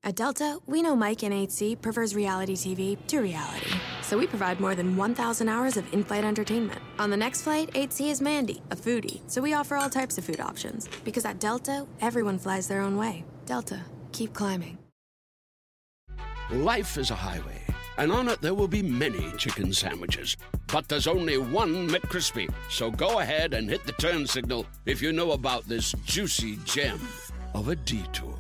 At Delta, we know Mike in 8C prefers reality TV to reality. So we provide more than 1,000 hours of in-flight entertainment. On the next flight, 8C is Mandy, a foodie. So we offer all types of food options. Because at Delta, everyone flies their own way. Delta, keep climbing. Life is a highway, and on it there will be many chicken sandwiches. But there's only one McCrispy. So go ahead and hit the turn signal if you know about this juicy gem of a detour.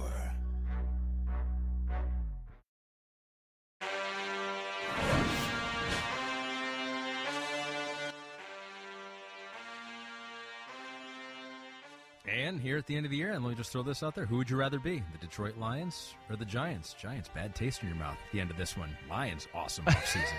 And here at the end of the year, and let me just throw this out there, who would you rather be, the Detroit Lions or the Giants? Giants, bad taste in your mouth at the end of this one. Lions, awesome offseason.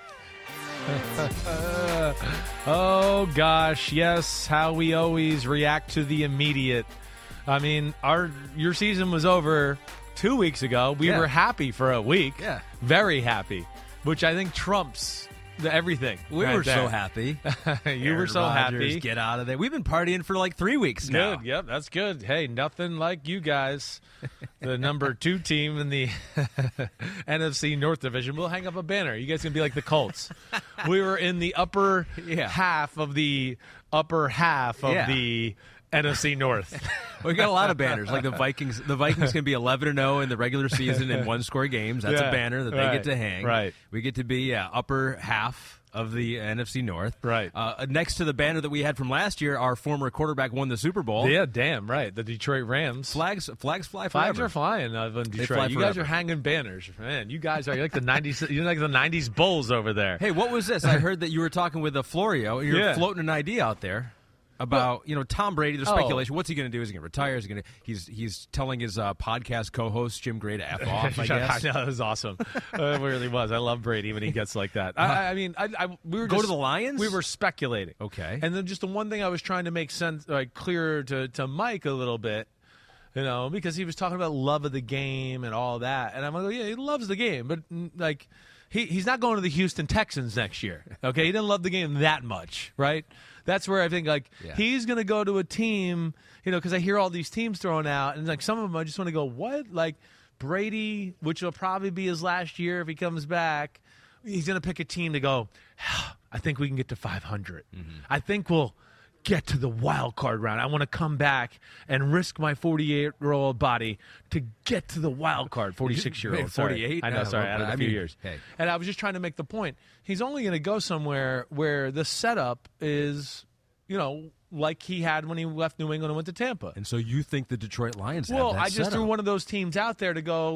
Oh, gosh, yes, how we always react to the immediate. I mean, your season was over 2 weeks ago. We were happy for a week. Yeah. Very happy, which I think trumps everything. We right were there. so happy. You were so Rodgers, happy. Get out of there. We've been partying for like 3 weeks now. Good. Yep, that's good. Hey, nothing like you guys, the number 2 team in the NFC North Division. We'll hang up a banner. You guys can be like the Colts. We were in the upper half of the NFC North. We got a lot of banners, like the Vikings. The Vikings can be 11-0 in the regular season in one-score games. That's a banner that they get to hang. Right. We get to be upper half of the NFC North. Right. Next to the banner that we had from last year, our former quarterback won the Super Bowl. Yeah, damn right. The Detroit Rams. Flags fly forever. Flags are flying in Detroit. You guys are hanging banners, man. You guys are like the '90s. You're like the '90s Bulls over there. Hey, what was this? I heard that you were talking with Florio. You're floating an idea out there about Tom Brady. There's speculation. What's he going to do? Is he going to retire? Is he going to? He's telling his podcast co-host Jim Gray to F off. I guess. I know, that was awesome. It really was. I love Brady when he gets like that. I mean, we were go to the Lions. We were speculating. Okay. And then just the one thing I was trying to make sense, clearer to Mike a little bit. Because he was talking about love of the game and all that, and I'm like, yeah, he loves the game, but like. He's not going to the Houston Texans next year, okay? He didn't love the game that much, right? That's where I think, he's going to go to a team, because I hear all these teams thrown out, and, some of them I just want to go, what? Like, Brady, which will probably be his last year if he comes back, he's going to pick a team to go, I think we can get to 500. Mm-hmm. I think we'll get to the wild card round. I want to come back and risk my 48-year-old body to get to the wild card. 46-year-old. 48? I know, sorry. I had a few years. Hey. And I was just trying to make the point. He's only going to go somewhere where the setup is, like he had when he left New England and went to Tampa. And so you think the Detroit Lions have Well, that I just setup. threw one of those teams out there to go,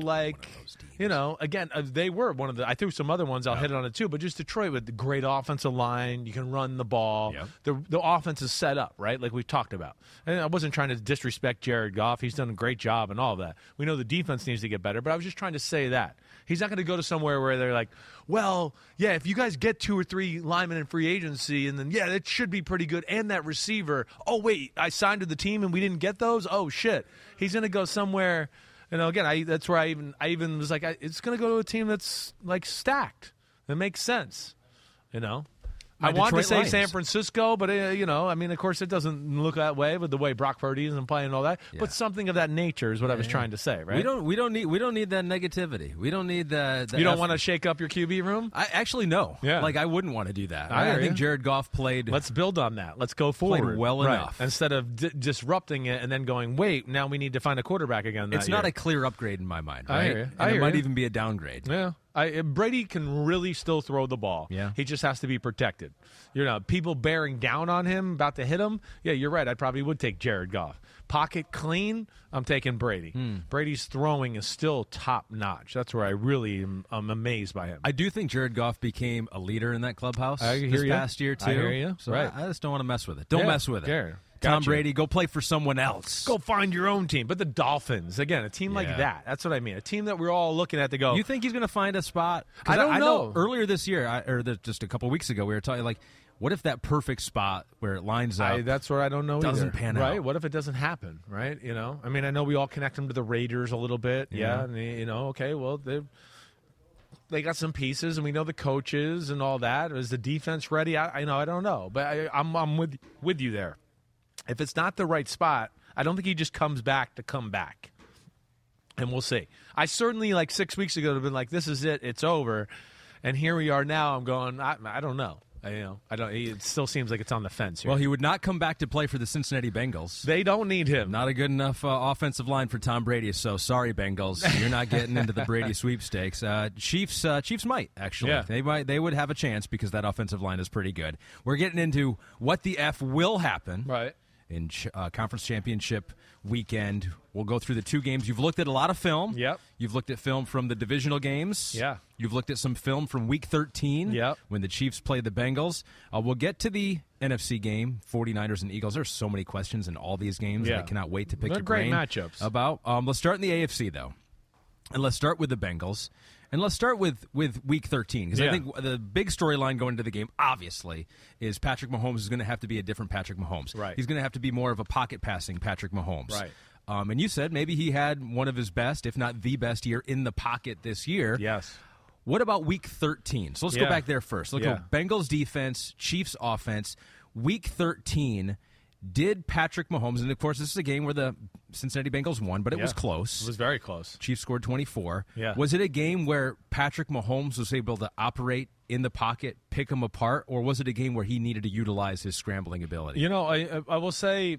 again, they were one of the – I threw some other ones. I'll hit it on it too. But just Detroit with the great offensive line. You can run the ball. Yep. The offense is set up, right, like we've talked about. And I wasn't trying to disrespect Jared Goff. He's done a great job and all of that. We know the defense needs to get better, but I was just trying to say that. He's not going to go to somewhere where they're like, well, yeah, if you guys get 2 or 3 linemen in free agency, and then, yeah, that should be pretty good. And that receiver, oh, wait, I signed to the team and we didn't get those? Oh, shit. He's going to go somewhere, again, that's where I even was like, it's going to go to a team that's, stacked. That makes sense, I wanted to say Lions. San Francisco, but, of course it doesn't look that way with the way Brock Purdy isn't playing and all that. Yeah. But something of that nature is what I was trying to say, right? We don't need that negativity. We don't need the You don't want to shake up your QB room? I actually no. Yeah. I wouldn't want to do that. I think Jared Goff played. Let's build on that. Let's go forward. Played well enough instead of disrupting it and then going, wait, now we need to find a quarterback again. It's not a clear upgrade in my mind, right? I hear you. And it might even be a downgrade. Yeah. Brady can really still throw the ball. Yeah. He just has to be protected. People bearing down on him, about to hit him. Yeah, you're right. I probably would take Jared Goff. Pocket clean, I'm taking Brady. Brady's throwing is still top notch. That's where I really am amazed by him. I do think Jared Goff became a leader in that clubhouse past year, too. I hear you. So right. I just don't want to mess with it. Don't mess with it. Jared. Tom Brady, go play for someone else. Go find your own team. But the Dolphins, again, a team like that. That's what I mean. A team that we're all looking at to go. You think he's going to find a spot? I don't know. Earlier this year, just a couple weeks ago, we were talking what if that perfect spot where it lines up? That's where I don't know doesn't either. pan out. Right? What if it doesn't happen? Right? I mean, I know we all connect them to the Raiders a little bit. Yeah. And okay, well, they got some pieces, and we know the coaches and all that. Is the defense ready? I don't know, but I'm with you there. If it's not the right spot, I don't think he just comes back to come back. And we'll see. I certainly, 6 weeks ago, would have been like, this is it. It's over. And here we are now. I'm going, I don't know. I don't. It still seems like it's on the fence here. Well, he would not come back to play for the Cincinnati Bengals. They don't need him. Not a good enough offensive line for Tom Brady. So sorry, Bengals, you're not getting into the Brady sweepstakes. Chiefs might actually. Yeah. They would have a chance because that offensive line is pretty good. We're getting into what the F will happen. Right. In conference championship weekend. We'll go through the 2 games. You've looked at a lot of film. Yep. You've looked at film from the divisional games. Yeah. You've looked at some film from Week 13 Yep. when the Chiefs played the Bengals. We'll get to the NFC game, 49ers and Eagles. There's so many questions in all these games. Yeah. I cannot wait to pick They're your great brain matchups. about. Let's start in the AFC, though. And let's start with the Bengals. And let's start with Week 13, because I think the big storyline going into the game, obviously, is Patrick Mahomes is going to have to be a different Patrick Mahomes. Right. He's going to have to be more of a pocket-passing Patrick Mahomes. Right. And you said maybe he had one of his best, if not the best year in the pocket this year. Yes. What about Week 13? So let's go back there first. Let's go Bengals defense, Chiefs offense. Week 13, did Patrick Mahomes, and of course this is a game where the Cincinnati Bengals won, but it was close. It was very close. Chiefs scored 24. Yeah. Was it a game where Patrick Mahomes was able to operate in the pocket, pick them apart, or was it a game where he needed to utilize his scrambling ability? I will say,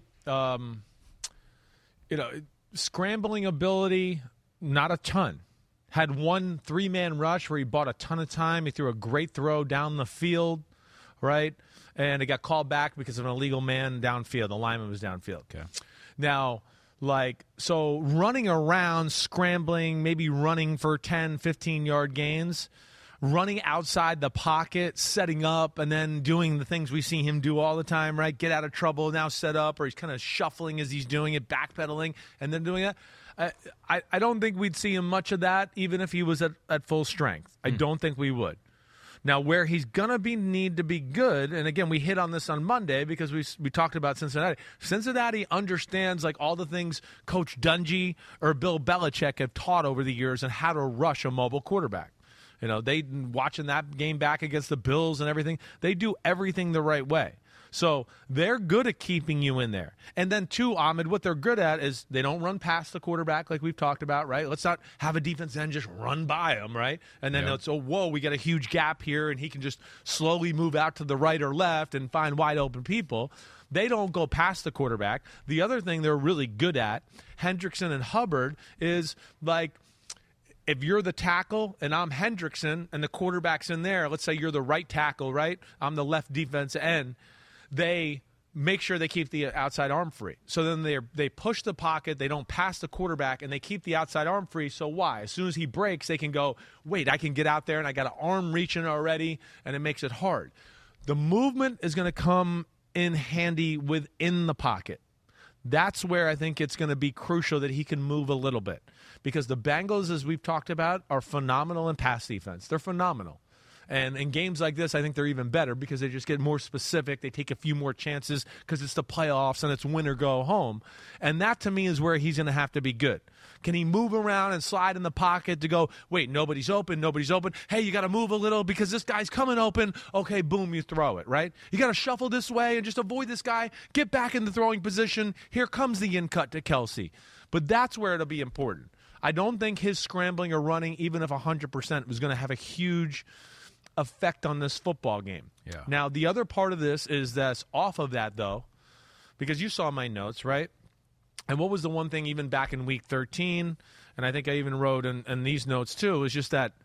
scrambling ability, not a ton. Had one 3-man rush where he bought a ton of time. He threw a great throw down the field, right? And it got called back because of an illegal man downfield. The lineman was downfield. Okay. Now, so running around, scrambling, maybe running for 10, 15-yard gains, running outside the pocket, setting up, and then doing the things we see him do all the time, right? Get out of trouble, now set up, or he's kind of shuffling as he's doing it, backpedaling, and then doing that. I don't think we'd see him much of that, even if he was at full strength. I don't think we would. Now, where he's going to need to be good, and again, we hit on this on Monday because we talked about Cincinnati. Cincinnati understands all the things Coach Dungy or Bill Belichick have taught over the years and how to rush a mobile quarterback. They watching that game back against the Bills and everything, they do everything the right way. So they're good at keeping you in there. And then, too, Ahmed, what they're good at is they don't run past the quarterback like we've talked about, right? Let's not have a defense end just run by him, right? And then it's, whoa, we got a huge gap here, and he can just slowly move out to the right or left and find wide open people. They don't go past the quarterback. The other thing they're really good at, Hendrickson and Hubbard, is if you're the tackle and I'm Hendrickson and the quarterback's in there, let's say you're the right tackle, right? I'm the left defensive end. They make sure they keep the outside arm free. So then they push the pocket, they don't pass the quarterback, and they keep the outside arm free. So why? As soon as he breaks, they can go, wait, I can get out there, and I got an arm reaching already, and it makes it hard. The movement is going to come in handy within the pocket. That's where I think it's going to be crucial that he can move a little bit. Because the Bengals, as we've talked about, are phenomenal in pass defense. They're phenomenal. And in games like this, I think they're even better because they just get more specific. They take a few more chances because it's the playoffs and it's win or go home. And that, to me, is where he's going to have to be good. Can he move around and slide in the pocket to go, wait, nobody's open. Hey, you got to move a little because this guy's coming open. Okay, boom, you throw it, right? You got to shuffle this way and just avoid this guy. Get back in the throwing position. Here comes the in-cut to Kelsey. But that's where it'll be important. I don't think his scrambling or running, even if 100%, was going to have a huge effect on this football game. Yeah. Now, the other part of this is that's off of that, though, because you saw my notes, right? And what was the one thing even back in Week 13, and I think I even wrote in these notes too, is just that,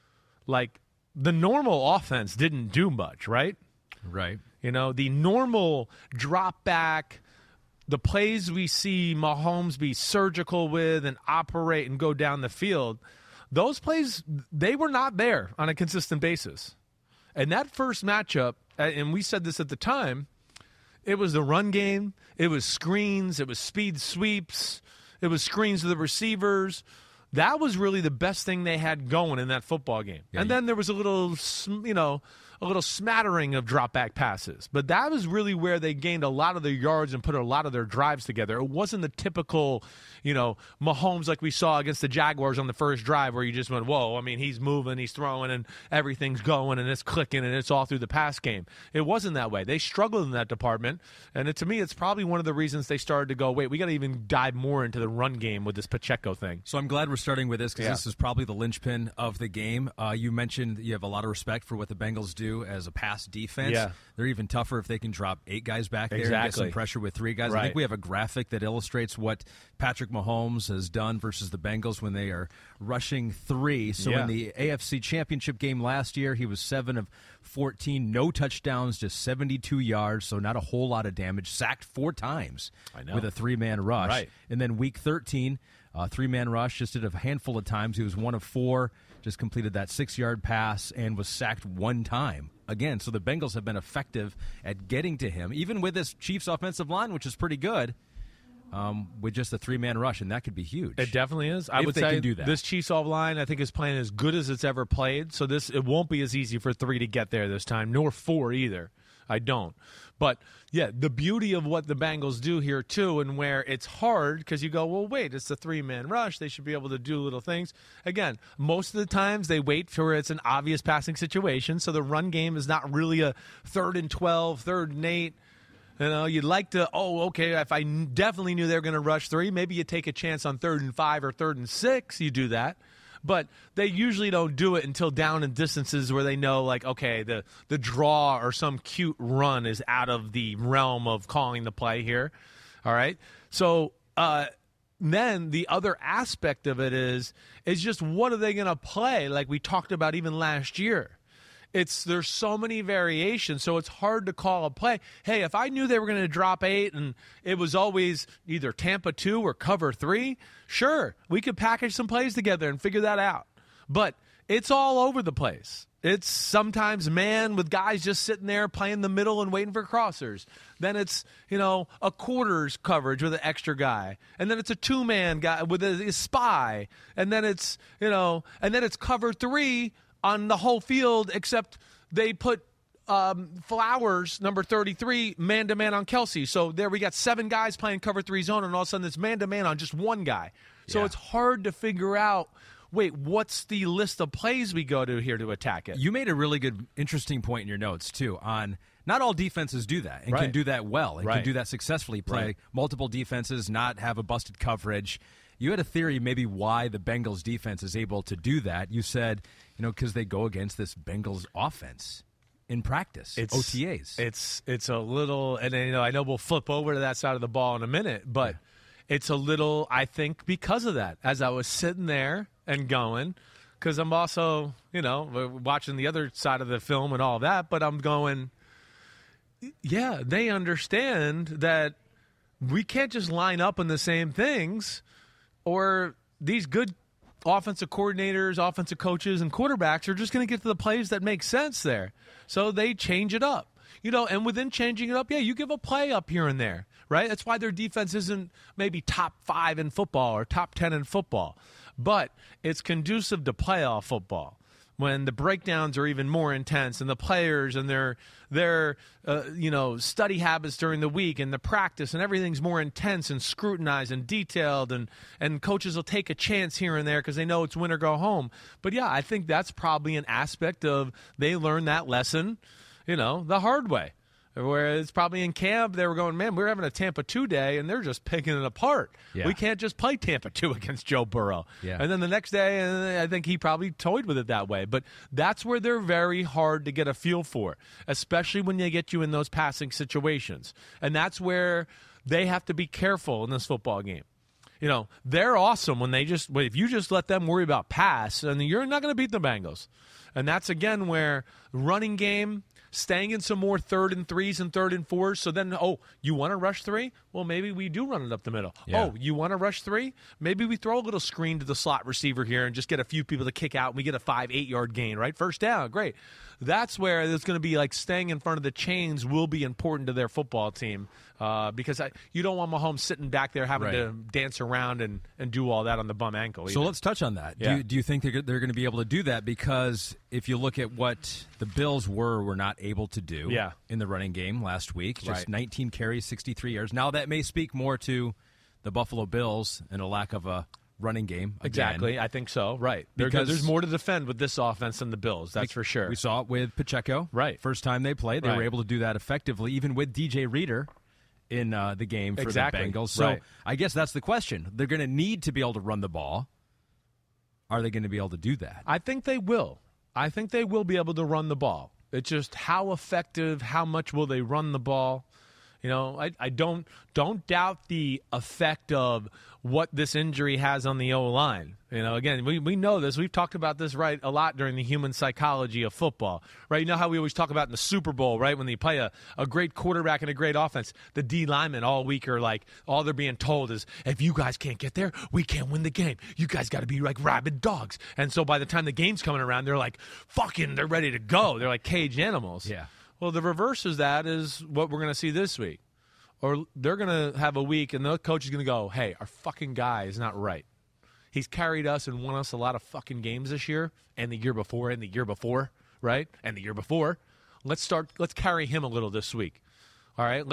the normal offense didn't do much, right? Right. The normal drop back, the plays we see Mahomes be surgical with and operate and go down the field, those plays, they were not there on a consistent basis. And that first matchup, and we said this at the time, it was the run game, it was screens, it was speed sweeps, it was screens to the receivers. That was really the best thing they had going in that football game. Yeah, and then there was a little, a little smattering of drop back passes. But that was really where they gained a lot of their yards and put a lot of their drives together. It wasn't the typical, Mahomes like we saw against the Jaguars on the first drive where you just went, whoa, I mean, he's moving, he's throwing, and everything's going, and it's clicking, and it's all through the pass game. It wasn't that way. They struggled in that department, and to me, it's probably one of the reasons they started to go, wait, we got to even dive more into the run game with this Pacheco thing. So I'm glad we're starting with this because this is probably the linchpin of the game. You mentioned you have a lot of respect for what the Bengals do as a pass defense. Yeah. They're even tougher if they can drop 8 guys back there and get some pressure with 3 guys. Right. I think we have a graphic that illustrates what Patrick Mahomes has done versus the Bengals when they are rushing 3. So in the AFC Championship game last year, he was 7 of 14, no touchdowns, just 72 yards, so not a whole lot of damage. Sacked 4 times with a 3-man rush. Right. And then week 13, 3-man rush, just did a handful of times. He was 1 of 4, just completed that 6-yard pass and was sacked 1 time. Again, so the Bengals have been effective at getting to him, even with this Chiefs offensive line, which is pretty good, with just a 3-man rush, and that could be huge. It definitely is. I would they say can do that. This Chiefs offensive line, I think, is playing as good as it's ever played. So it won't be as easy for 3 to get there this time, nor 4 either. I don't. But, yeah, the beauty of what the Bengals do here, too, and where it's hard because you go, well, wait, it's a 3-man rush. They should be able to do little things. Again, most of the times they wait for it's an obvious passing situation, so the run game is not really a 3rd and 12, 3rd and 8. You'd like to, if I definitely knew they were going to rush 3, maybe you take a chance on 3rd and 5 or 3rd and 6, you do that. But they usually don't do it until down in distances where they know, like, okay, the draw or some cute run is out of the realm of calling the play here. All right? So then the other aspect of it is just what are they going to play, like we talked about even last year. There's so many variations, so it's hard to call a play. Hey, if I knew they were going to drop 8 and it was always either Tampa 2 or cover 3, sure, we could package some plays together and figure that out. But it's all over the place. It's sometimes man with guys just sitting there playing the middle and waiting for crossers. Then it's, a quarters coverage with an extra guy. And then it's a 2-man guy with a spy. And then it's, and then it's cover 3 on the whole field, except they put Flowers, number 33, man-to-man on Kelsey. So there we got 7 guys playing cover 3 zone, and all of a sudden it's man-to-man on just 1 guy. So it's hard to figure out, what's the list of plays we go to here to attack it? You made a really good, interesting point in your notes, too, on not all defenses do that and can do that well and can do that successfully, play multiple defenses, not have a busted coverage. You had a theory maybe why the Bengals defense is able to do that. You said, because they go against this Bengals offense in practice, OTAs. It's a little, and I know we'll flip over to that side of the ball in a minute, but it's a little, I think, because of that. As I was sitting there and going, because I'm also, watching the other side of the film and all that, but I'm going, yeah, they understand that we can't just line up on the same things. Or these good offensive coordinators, offensive coaches, and quarterbacks are just going to get to the plays that make sense there. So they change it up. And within changing it up, you give a play up here and there, right? That's why their defense isn't maybe top 5 in football or top 10 in football. But it's conducive to playoff football when the breakdowns are even more intense and the players and their study habits during the week and the practice and everything's more intense and scrutinized and detailed and coaches will take a chance here and there because they know it's win or go home. But, I think that's probably an aspect of they learned that lesson, the hard way. Whereas probably in camp, they were going, man, we're having a Tampa 2 day, and they're just picking it apart. Yeah. We can't just play Tampa 2 against Joe Burrow. Yeah. And then the next day, I think he probably toyed with it that way. But that's where they're very hard to get a feel for, especially when they get you in those passing situations. And that's where they have to be careful in this football game. They're awesome when if you just let them worry about pass, and you're not going to beat the Bengals. And that's, again, where running game – staying in some more 3rd and 3s and 3rd and 4s. So then, you want to rush 3? Well, maybe we do run it up the middle. Yeah. You want to rush 3? Maybe we throw a little screen to the slot receiver here and just get a few people to kick out and we get a 5-8 yard gain, right? First down, great. that's where it's going to be like staying in front of the chains will be important to their football team because you don't want Mahomes sitting back there having to dance around and do all that on the bum ankle either. So let's touch on that. Yeah. Do you think they're going to be able to do that? Because if you look at what the Bills were not able to do in the running game last week, just 19 carries, 63 yards. Now that may speak more to the Buffalo Bills and a lack of a running game. Exactly. I think so. Right. Because there's more to defend with this offense than the Bills. That's for sure. We saw it with Pacheco. Right. First time they played, they were able to do that effectively, even with DJ Reader in the game for the Bengals. So I guess that's the question. They're going to need to be able to run the ball. Are they going to be able to do that? I think they will. I think they will be able to run the ball. It's just how effective, how much will they run the ball? You know, I don't doubt the effect of what this injury has on the O-line. You know, again, we know this. We've talked about this, right, a lot during the human psychology of football, right? You know how we always talk about in the Super Bowl, right, when they play a great quarterback and a great offense, the D linemen all week are like, all they're being told is, if you guys can't get there, we can't win the game. You guys got to be like rabid dogs. And so by the time the game's coming around, they're like, they're ready to go. They're like caged animals. Yeah. Well, the reverse of that is what we're going to see this week. Or they're going to have a week, and the coach is going to go, hey, our fucking guy is not right. He's carried us and won us a lot of fucking games this year and the year before and the year before, right? And the year before. Let's carry him a little this week. All right?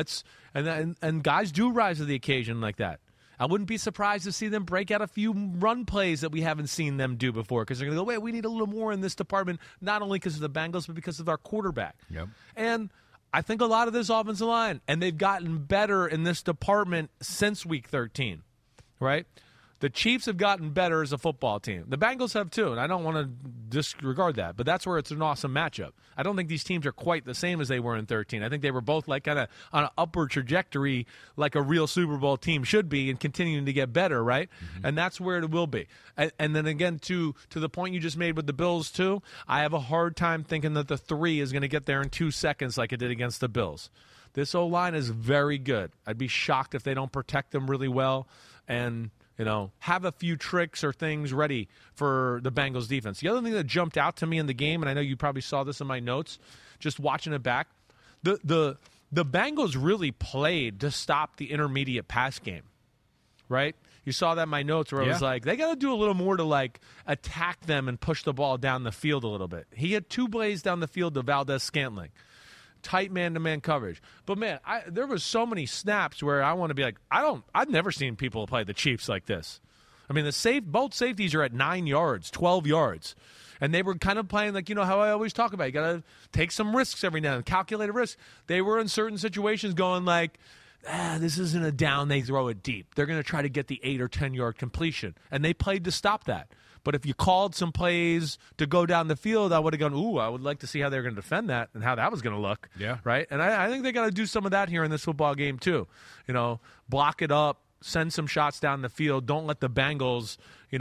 And guys do rise to the occasion like that. I wouldn't be surprised to see them break out a few run plays that we haven't seen them do before because they're going to go, wait, we need a little more in this department, not only because of the Bengals, but because of our quarterback. Yep. And I think a lot of this offensive line, and they've gotten better in this department since Week 13, right? The Chiefs have gotten better as a football team. The Bengals have too, and I don't want to disregard that, but that's where it's an awesome matchup. I don't think these teams are quite the same as they were in 13. I think they were both like kind of on an upward trajectory like a real Super Bowl team should be and continuing to get better, right? Mm-hmm. And that's where it will be. And then again, to the point you just made with the Bills too, I have a hard time thinking that the 3 is going to get there in 2 seconds like it did against the Bills. This O-line is very good. I'd be shocked if they don't protect them really well and have a few tricks or things ready for the Bengals defense. The other thing that jumped out to me in the game, and I know you probably saw this in my notes, just watching it back, the Bengals really played to stop the intermediate pass game, right? You saw that in my notes where it was like, they got to do a little more to like attack them and push the ball down the field a little bit. He had 2 plays down the field to Valdez-Scantling. Tight man-to-man coverage. But, man, there was so many snaps where I want to be like, I've never seen people play the Chiefs like this. I mean, both safeties are at 9 yards, 12 yards. And they were kind of playing like, how I always talk about. You got to take some risks every now and then, calculated risks. They were in certain situations going like, this isn't a down, they throw it deep. They're going to try to get the 8 or 10-yard completion. And they played to stop that. But if you called some plays to go down the field, I would have gone, I would like to see how they're going to defend that and how that was going to look. Yeah. Right? And I think they got to do some of that here in this football game too. Block it up, send some shots down the field. Don't let the Bengals,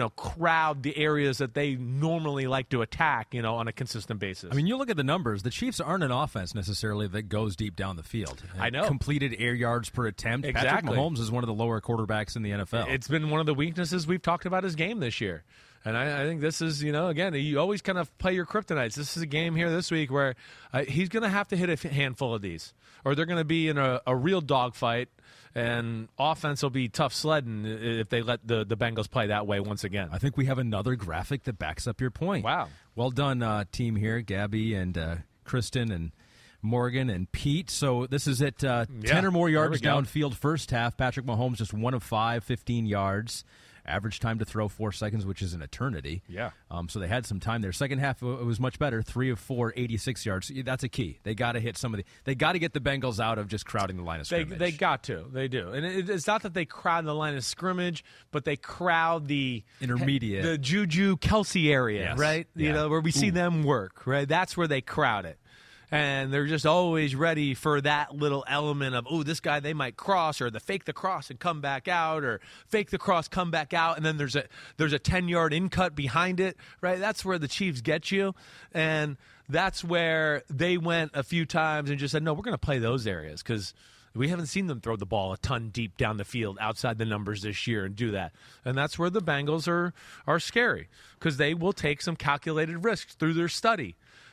crowd the areas that they normally like to attack, on a consistent basis. I mean, you look at the numbers. The Chiefs aren't an offense necessarily that goes deep down the field. I know. Completed air yards per attempt. Exactly. Patrick Mahomes is one of the lower quarterbacks in the NFL. It's been one of the weaknesses we've talked about his game this year. And I think this is, again, you always kind of play your kryptonites. This is a game here this week where he's going to have to hit a handful of these, or they're going to be in a real dogfight, and offense will be tough sledding if they let the Bengals play that way once again. I think we have another graphic that backs up your point. Wow. Well done, team here, Gabby and Kristen and Morgan and Pete. So this is at 10 or more yards downfield first half. Patrick Mahomes just 1 of 5, 15 yards. Average time to throw 4 seconds, which is an eternity. Yeah. So they had some time there. Second half, it was much better. 3 of 4, 86 yards. That's a key. They got to hit some of they got to get the Bengals out of just crowding the line of scrimmage. They got to. They do. And it's not that they crowd the line of scrimmage, but they crowd the intermediate, the Juju Kelsey area, yes. Right? Yeah. Where we see them work, right? That's where they crowd it. And they're just always ready for that little element of, this guy they might cross, or the fake the cross and come back out, or fake the cross, come back out, and then there's a 10-yard in cut behind it, right? That's where the Chiefs get you. And that's where they went a few times and just said, no, we're going to play those areas because we haven't seen them throw the ball a ton deep down the field outside the numbers this year and do that. And that's where the Bengals are scary because they will take some calculated risks through their study.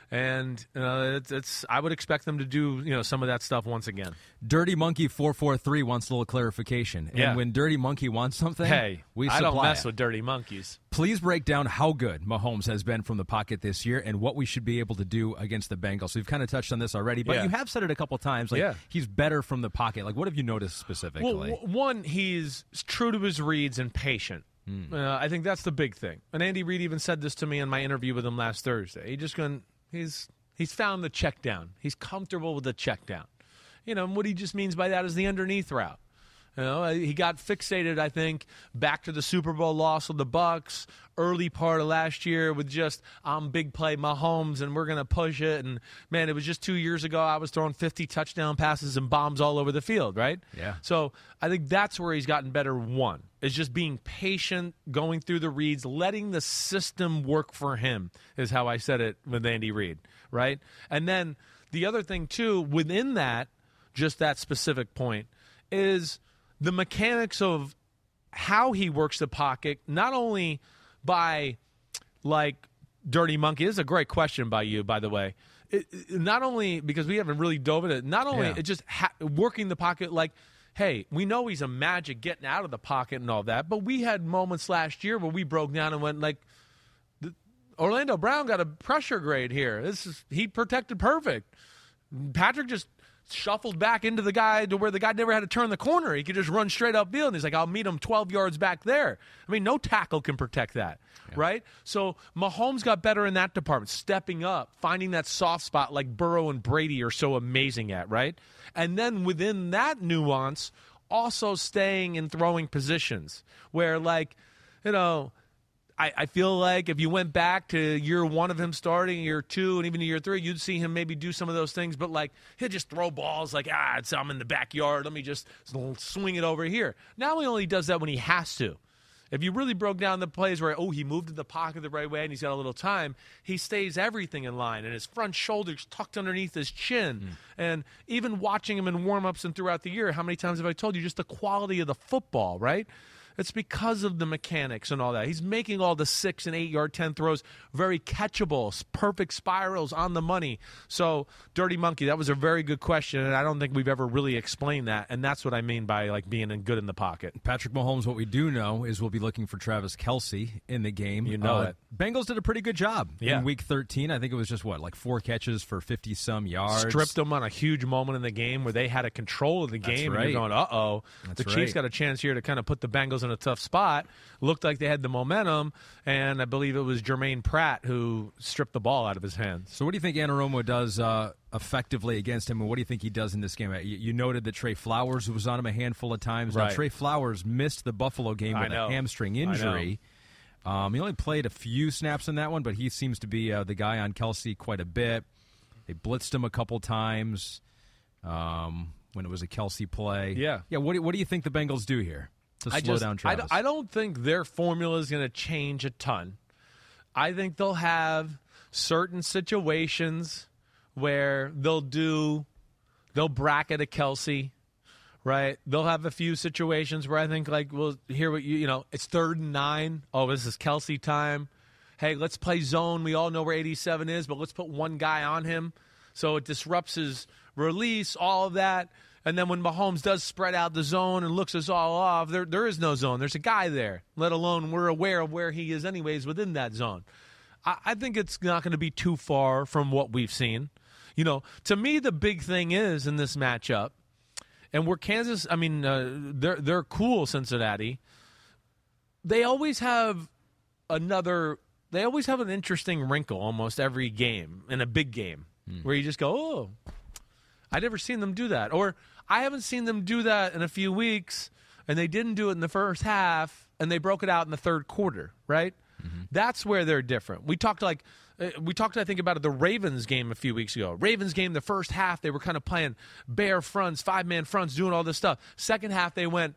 And I would expect them to do some of that stuff once again. Dirty Monkey 443 wants a little clarification. And when Dirty Monkey wants something, hey, we I don't mess it. with dirty monkeys. Please break down how good Mahomes has been from the pocket this year and what we should be able to do against the Bengals. So we've kind of touched on this already, but you have said it a couple times. He's better from the pocket. Like, what have you noticed specifically? Well, one, he's true to his reads and patient. I think that's the big thing. And Andy Reid even said this to me in my interview with him last Thursday. He's found the check down. He's comfortable with the check down. And what he just means by that is the underneath route. He got fixated, I think, back to the Super Bowl loss of the Bucs, early part of last year with just, I'm big play Mahomes and we're going to push it. And, man, it was just 2 years ago I was throwing 50 touchdown passes and bombs all over the field, right? Yeah. So I think that's where he's gotten better, one, is just being patient, going through the reads, letting the system work for him is how I said it with Andy Reid, right? And then the other thing, too, within that, just that specific point, is the mechanics of how he works the pocket, not only by, Dirty Monkey. This is a great question by you, by the way. Not only because we haven't really dove into it, not only it just working the pocket hey, we know he's a magic getting out of the pocket and all that, but we had moments last year where we broke down and went Orlando Brown got a pressure grade here. He protected perfect. Patrick just shuffled back into the guy to where the guy never had to turn the corner. He could just run straight upfield, and he's like, I'll meet him 12 yards back there. I mean, no tackle can protect that, right? So Mahomes got better in that department, stepping up, finding that soft spot like Burrow and Brady are so amazing at, right? And then within that nuance, also staying in throwing positions where, I feel like if you went back to year one of him starting, year two, and even year three, you'd see him maybe do some of those things. But, he'll just throw balls I'm in the backyard. Let me just swing it over here. Now he only does that when he has to. If you really broke down the plays where, he moved in the pocket the right way and he's got a little time, he stays everything in line, and his front shoulder's tucked underneath his chin. And even watching him in warm-ups and throughout the year, how many times have I told you just the quality of the football, right? It's because of the mechanics and all that. He's making all the 6 and 8 yard 10 throws very catchable, perfect spirals on the money. So, Dirty Monkey, that was a very good question, and I don't think we've ever really explained that. And that's what I mean by being good in the pocket. Patrick Mahomes, what we do know is we'll be looking for Travis Kelce in the game. You know it. Bengals did a pretty good job in Week 13. I think it was just 4 catches for 50-some yards. Stripped them on a huge moment in the game where they had a control of the game. Right. And you're going, uh-oh. The Chiefs got a chance here to kind of put the Bengals in a tough spot. Looked like they had the momentum, and I believe it was Jermaine Pratt who stripped the ball out of his hands. So what do you think Anarumo does effectively against him, and what do you think he does in this game? You noted that Trey Flowers was on him a handful of times. Right. Now, Trey Flowers missed the Buffalo game with a hamstring injury. He only played a few snaps in that one, but he seems to be the guy on Kelce quite a bit. They blitzed him a couple times when it was a Kelce play. Yeah. What do you think the Bengals do here to slow down Travis? I don't think their formula is going to change a ton. I think they'll have certain situations where they'll bracket a Kelce, right? They'll have a few situations where I think, here what it's 3rd and 9. Oh, this is Kelce time. Hey, let's play zone. We all know where 87 is, but let's put one guy on him so it disrupts his release, all of that. And then when Mahomes does spread out the zone and looks us all off, there is no zone. There's a guy there, let alone we're aware of where he is anyways within that zone. I think it's not going to be too far from what we've seen. To me, the big thing is in this matchup, and where Kansas, they're cool, Cincinnati. They always have an interesting wrinkle almost every game in a big game where you just go, oh, I never seen them do that. Or I haven't seen them do that in a few weeks, and they didn't do it in the first half, and they broke it out in the third quarter, right? Mm-hmm. That's where they're different. We talked, I think, about the Ravens game a few weeks ago. Ravens game, the first half, they were kind of playing bare fronts, 5-man fronts, doing all this stuff. Second half, they went,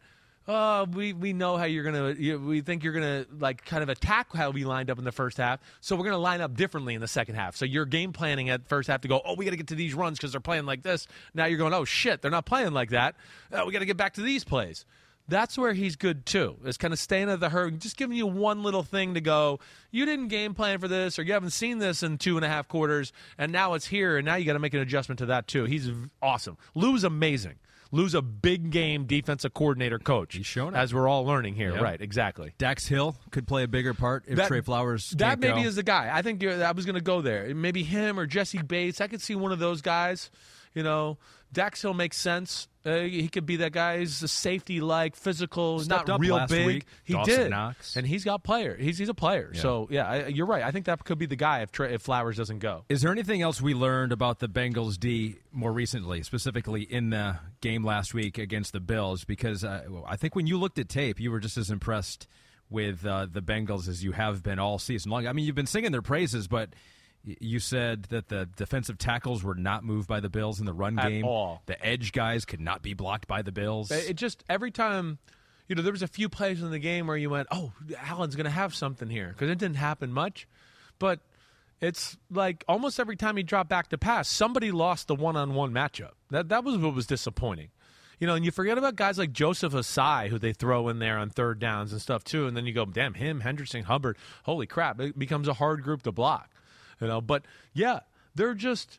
we know how you're going to, we think you're going to, kind of attack how we lined up in the first half, so we're going to line up differently in the second half. So you're game planning at first half to go, we got to get to these runs because they're playing like this. Now you're going, oh, shit, they're not playing like that. We got to get back to these plays. That's where he's good, too. It's kind of staying at the herd, just giving you one little thing to go, you didn't game plan for this, or you haven't seen this in 2.5 quarters, and now it's here, and now you got to make an adjustment to that, too. He's awesome. Lou's amazing. Lou's a big game defensive coordinator coach. He's shown it. As we're all learning here. Yep. Right, exactly. Dax Hill could play a bigger part if Trey Flowers can't maybe go. is the guy. I think I was going to go there. Maybe him or Jesse Bates. I could see one of those guys. You know, Dax Hill makes sense. He could be that guy. He's a safety-like, physical, Stepped not up real last big. week. He Dawson did, Knox. and he's got player. He's a player. Yeah. So yeah, you're right. I think that could be the guy if Flowers doesn't go. Is there anything else we learned about the Bengals D more recently, specifically in the game last week against the Bills? Because I think when you looked at tape, you were just as impressed with the Bengals as you have been all season long. I mean, you've been singing their praises, but you said that the defensive tackles were not moved by the Bills in the run game. At all. The edge guys could not be blocked by the Bills. It just, every time, there was a few plays in the game where you went, oh, Allen's going to have something here, because it didn't happen much. But it's like almost every time he dropped back to pass, somebody lost the one-on-one matchup. That was what was disappointing. And you forget about guys like Joseph Asai, who they throw in there on third downs and stuff too, and then you go, damn, him, Henderson, Hubbard, holy crap, it becomes a hard group to block. But yeah, they're just,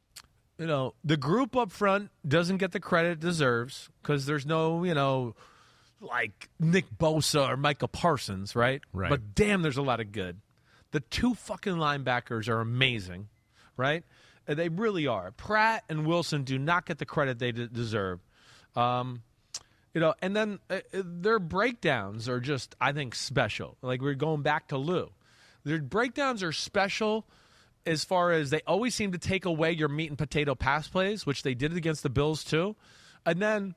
the group up front doesn't get the credit it deserves because there's no, like Nick Bosa or Micah Parsons, right? Right. But damn, there's a lot of good. The two fucking linebackers are amazing, right? They really are. Pratt and Wilson do not get the credit they deserve. And then their breakdowns are just, I think, special. Like we're going back to Lou. Their breakdowns are special as far as they always seem to take away your meat and potato pass plays, which they did against the Bills too. And then,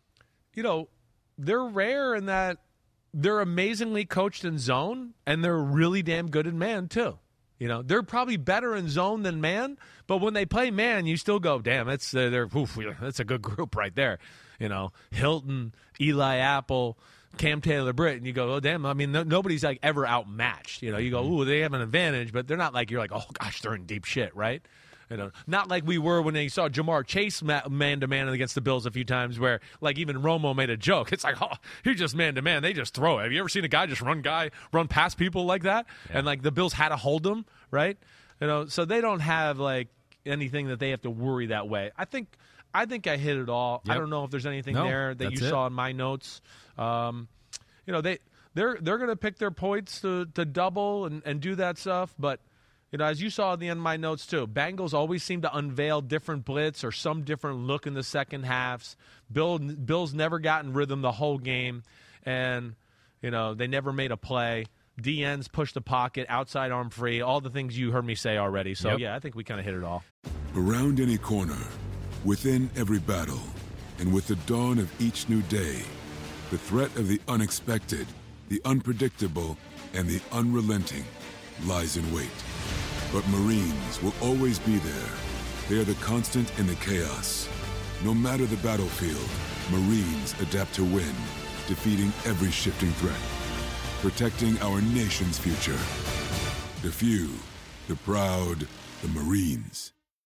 they're rare in that they're amazingly coached in zone, and they're really damn good in man too. They're probably better in zone than man, but when they play man, you still go, damn, that's a good group right there. Hilton, Eli Apple, Cam Taylor-Britt, and you go, oh, damn, I mean, nobody's, like, ever outmatched. You go, ooh, they have an advantage, but they're not like, you're like, oh, gosh, they're in deep shit, right? Not like we were when they saw Jamar Chase man-to-man against the Bills a few times where, like, even Romo made a joke. It's like, oh, he's just man-to-man. They just throw it. Have you ever seen a guy just run past people like that? Yeah. And, like, the Bills had to hold them, right? So they don't have, like, anything that they have to worry that way. I think I hit it all. Yep. I don't know if there's anything there that you saw in my notes. They're going to pick their points to double and do that stuff. But, as you saw at the end of my notes too, Bengals always seem to unveil different blitz or some different look in the second halves. Bills never got in rhythm the whole game. And, they never made a play. DNs push the pocket, outside arm free, all the things you heard me say already. So, yeah, I think we kind of hit it all. Around any corner, within every battle, and with the dawn of each new day, the threat of the unexpected, the unpredictable, and the unrelenting lies in wait. But Marines will always be there. They are the constant in the chaos. No matter the battlefield, Marines adapt to win, defeating every shifting threat, protecting our nation's future. The few, the proud, the Marines.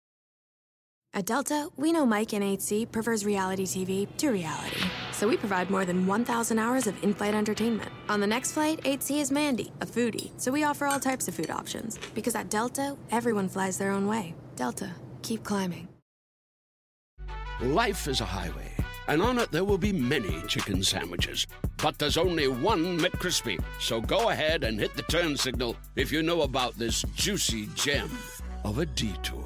At Delta, we know Mike in 8C prefers reality TV to reality. So we provide more than 1,000 hours of in-flight entertainment. On the next flight, 8C is Mandy, a foodie. So we offer all types of food options. Because at Delta, everyone flies their own way. Delta, keep climbing. Life is a highway, and on it there will be many chicken sandwiches. But there's only one McCrispy. So go ahead and hit the turn signal if you know about this juicy gem of a detour.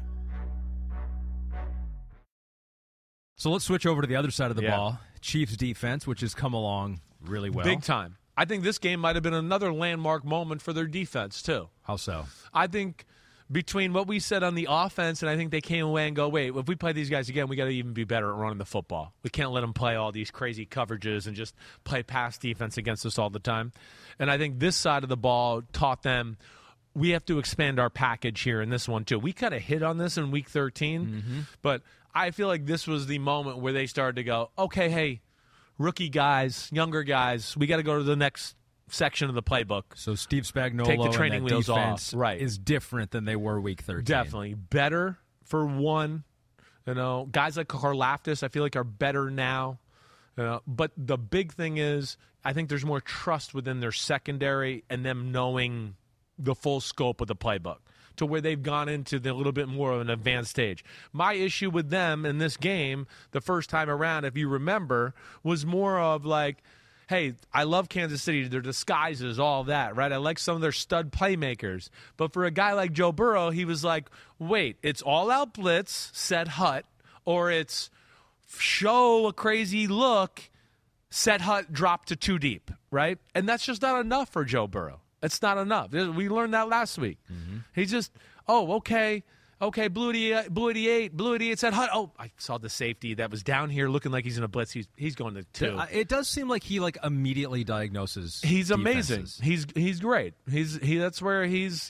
So let's switch over to the other side of the ball. Chiefs defense, which has come along really well. Big time. I think this game might have been another landmark moment for their defense, too. How so? I think between what we said on the offense, and I think they came away and go, wait, if we play these guys again, we got to even be better at running the football. We can't let them play all these crazy coverages and just play pass defense against us all the time. And I think this side of the ball taught them we have to expand our package here in this one, too. We kind of hit on this in Week 13, but I feel like this was the moment where they started to go, okay, hey, rookie guys, younger guys, we got to go to the next section of the playbook. So Steve Spagnuolo take the training wheels defense off. Right. is different than they were Week 13. Definitely. Better for one. Guys like Karlaftis, I feel like are better now. But the big thing is, I think there's more trust within their secondary and them knowing the full scope of the playbook to where they've gone into the little bit more of an advanced stage. My issue with them in this game, the first time around, if you remember, was more of like, hey, I love Kansas City, their disguises, all that, right? I like some of their stud playmakers. But for a guy like Joe Burrow, he was like, wait, it's all-out blitz, set hut, or it's show a crazy look, set hut, drop to too deep, right? And that's just not enough for Joe Burrow. It's not enough. We learned that last week. Mm-hmm. He just, okay, blue 88, set hut. Oh, I saw the safety that was down here looking like he's in a blitz. He's going to 2. It does seem like he immediately diagnoses. He's defenses. amazing. He's great. That's where he's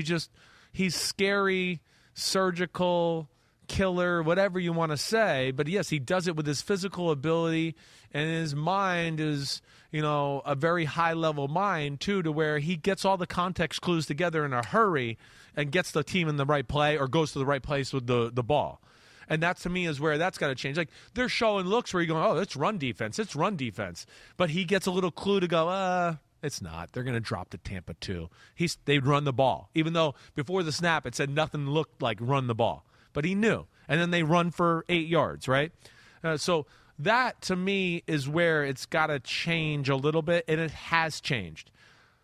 scary, surgical, killer, whatever you want to say. But yes, he does it with his physical ability, and his mind is, a very high-level mind, too, to where he gets all the context clues together in a hurry and gets the team in the right play or goes to the right place with the ball. And that, to me, is where that's got to change. Like, they're showing looks where you're going, oh, it's run defense. But he gets a little clue to go, it's not. They're going to drop to Tampa, too. They'd run the ball, even though before the snap it said nothing looked like run the ball. But he knew. And then they run for 8 yards, right? So that, to me, is where it's got to change a little bit, and it has changed.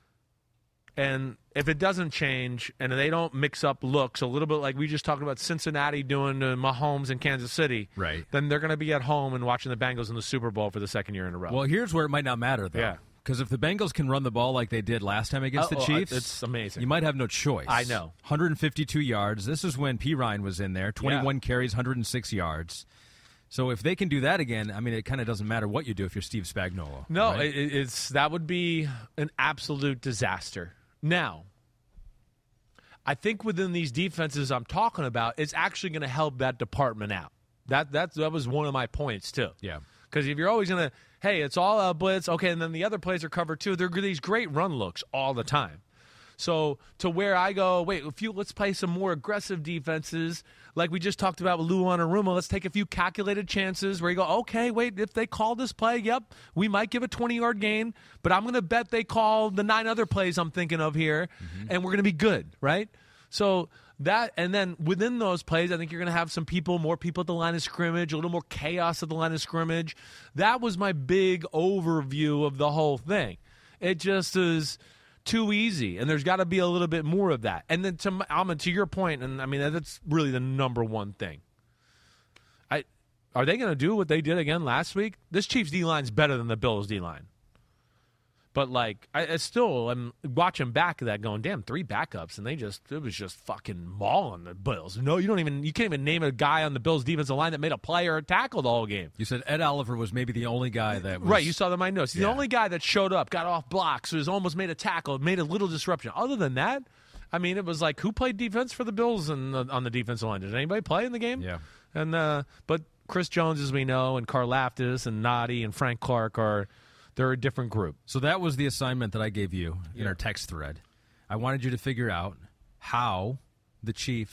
And if it doesn't change and they don't mix up looks a little bit like we just talked about Cincinnati doing to Mahomes in Kansas City, right, then they're going to be at home and watching the Bengals in the Super Bowl for the second year in a row. Well, here's where it might not matter, though. Yeah. Because if the Bengals can run the ball like they did last time against the Chiefs, it's amazing. You might have no choice. I know. 152 yards. This is when P. Ryan was in there. 21 carries, 106 yards. So if they can do that again, I mean, it kind of doesn't matter what you do if you're Steve Spagnuolo. No, right? That would be an absolute disaster. Now, I think within these defenses I'm talking about, it's actually going to help that department out. That was one of my points, too. Yeah. Because if you're always going to, hey, it's all out blitz, okay, and then the other plays are covered too, they're these great run looks all the time. So to where I go, wait, let's play some more aggressive defenses, like we just talked about with Lou Anarumo. Let's take a few calculated chances where you go, okay, wait, if they call this play, yep, we might give a 20-yard gain, but I'm going to bet they call the 9 other plays I'm thinking of here, and we're going to be good, right? So that, and then within those plays, I think you're going to have more people at the line of scrimmage, a little more chaos at the line of scrimmage. That was my big overview of the whole thing. It just is too easy, and there's got to be a little bit more of that. And then to your point, and I mean, that's really the number one thing. Are they going to do what they did again last week? This Chiefs D-line's better than the Bills D-line. But, I still am watching back of that going, damn, 3 backups, and it was just fucking mauling the Bills. No, you can't even name a guy on the Bills defensive line that made a play or a tackle the whole game. You said Ed Oliver was maybe the only guy that was... Right, you saw that in my notes. He's the only guy that showed up, got off blocks, was almost made a tackle, made a little disruption. Other than that, I mean, it was like, who played defense for the Bills on the defensive line? Did anybody play in the game? Yeah. And but Chris Jones, as we know, and Karlaftis and Noddy and Frank Clark they're a different group. So that was the assignment that I gave you in our text thread. I wanted you to figure out how the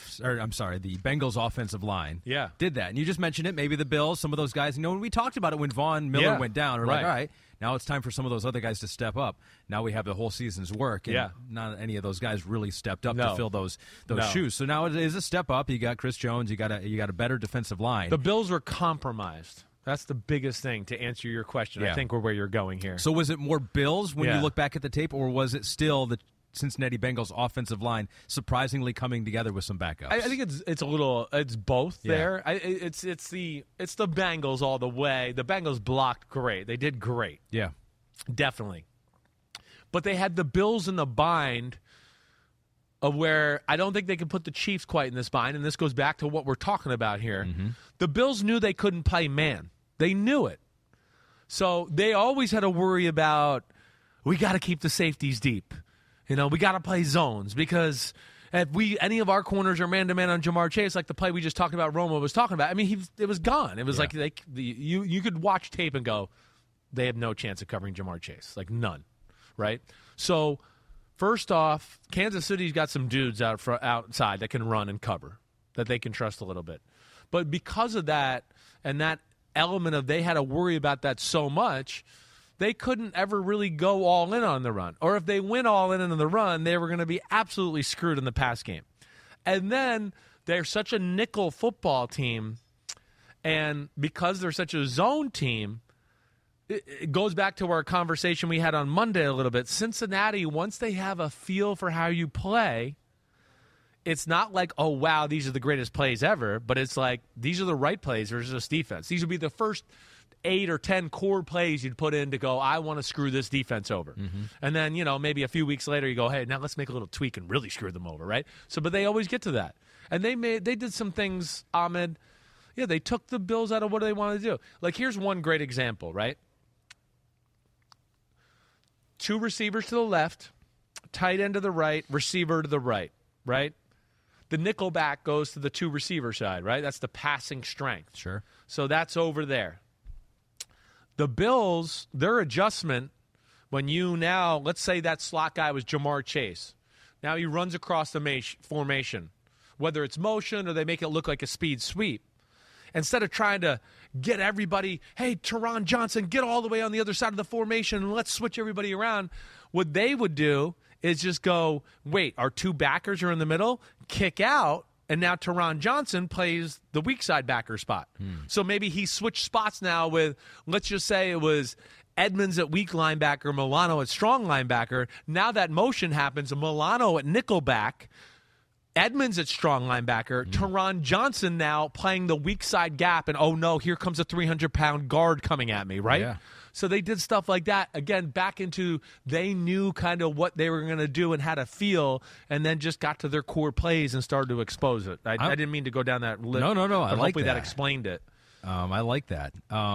Bengals offensive line did that. And you just mentioned it, maybe the Bills, some of those guys. When we talked about it when Von Miller went down, we're like, all right, now it's time for some of those other guys to step up. Now we have the whole season's work, and not any of those guys really stepped up to fill those shoes. So now it is a step up. You got Chris Jones. You got a better defensive line. The Bills were compromised. That's the biggest thing to answer your question. I think where you're going here. So was it more Bills when you look back at the tape, or was it still the Cincinnati Bengals offensive line surprisingly coming together with some backups? I think it's both there. It's the Bengals all the way. The Bengals blocked great. They did great. Yeah. Definitely. But they had the Bills in the bind of where I don't think they can put the Chiefs quite in this bind, and this goes back to what we're talking about here. Mm-hmm. The Bills knew they couldn't play man. They knew it. So they always had to worry about, we got to keep the safeties deep. We got to play zones, because if any of our corners are man-to-man on Jamar Chase, like the play we just talked about, Romo was talking about, I mean, it was gone. It was like you could watch tape and go, they have no chance of covering Jamar Chase. Like, none, right? So, first off, Kansas City's got some dudes outside that can run and cover, that they can trust a little bit. But because of that, and that element of they had to worry about that so much, they couldn't ever really go all in on the run. Or if they went all in on the run, they were going to be absolutely screwed in the pass game. And then they're such a nickel football team, and because they're such a zone team, it goes back to our conversation we had on Monday a little bit. Cincinnati, once they have a feel for how you play, it's not like, oh, wow, these are the greatest plays ever, but it's like these are the right plays versus this defense. These would be the first 8 or 10 core plays you'd put in to go, I want to screw this defense over. Mm-hmm. And then, maybe a few weeks later you go, hey, now let's make a little tweak and really screw them over, right? So, but they always get to that. And they did some things, Ahmed. Yeah, they took the Bills out of what they wanted to do. Like, here's one great example, right? 2 receivers to the left, tight end to the right, receiver to the right, right? The nickel back goes to the 2 receiver side, right? That's the passing strength. Sure. So that's over there. The Bills, their adjustment, when let's say that slot guy was Jamar Chase. Now he runs across the formation, whether it's motion or they make it look like a speed sweep. Instead of trying to get everybody, hey, Teron Johnson, get all the way on the other side of the formation and let's switch everybody around, what they would do is just go, wait, our 2 backers are in the middle, kick out, and now Teron Johnson plays the weak side backer spot. So maybe he switched spots now with, let's just say it was Edmonds at weak linebacker, Milano at strong linebacker. Now that motion happens, Milano at nickel back, Edmonds at strong linebacker, Teron Johnson now playing the weak side gap, and oh no, here comes a 300-pound guard coming at me, right? Yeah. So they did stuff like that. Again, back into they knew kind of what they were going to do and how to feel, and then just got to their core plays and started to expose it. I didn't mean to go down that list. No. I like hopefully that explained it. I like that.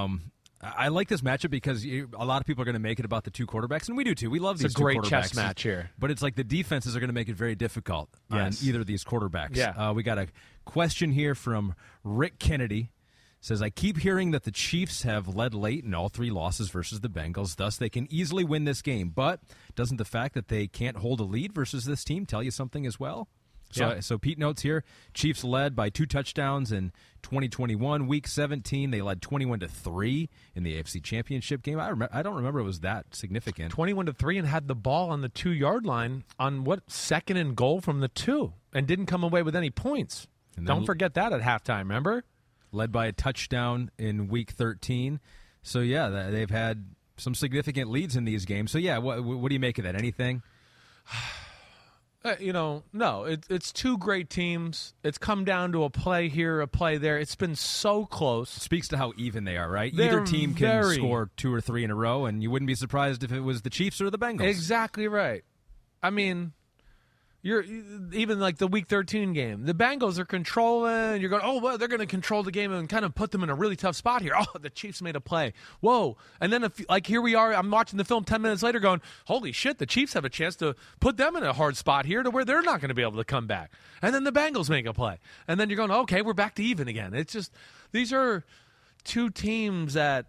I like this matchup because a lot of people are going to make it about the 2 quarterbacks, and we do too. We love these 2 quarterbacks. It's a great chess match here. But it's like the defenses are going to make it very difficult on either of these quarterbacks. Yeah. We got a question here from Rick Kennedy. Says, I keep hearing that the Chiefs have led late in all 3 losses versus the Bengals, thus they can easily win this game. But doesn't the fact that they can't hold a lead versus this team tell you something as well? So Pete notes here, Chiefs led by 2 touchdowns in 2021. Week 17, they led 21-3 in the AFC Championship game. I don't remember it was that significant. 21-3 and had the ball on the 2-yard line on 2nd and goal from the 2 and didn't come away with any points. Don't forget that at halftime, remember? Led by a touchdown in Week 13. So, yeah, they've had some significant leads in these games. So, yeah, what do you make of that? Anything? No. It's 2 great teams. It's come down to a play here, a play there. It's been so close. It speaks to how even they are, right? Either team can score 2 or 3 in a row, and you wouldn't be surprised if it was the Chiefs or the Bengals. Exactly right. I mean, you're even like the Week 13 game. The Bengals are controlling. You're going, oh, well, they're going to control the game and kind of put them in a really tough spot here. Oh, the Chiefs made a play. Whoa. And then, here we are, I'm watching the film 10 minutes later going, holy shit, the Chiefs have a chance to put them in a hard spot here to where they're not going to be able to come back. And then the Bengals make a play. And then you're going, okay, we're back to even again. It's just, these are 2 teams that,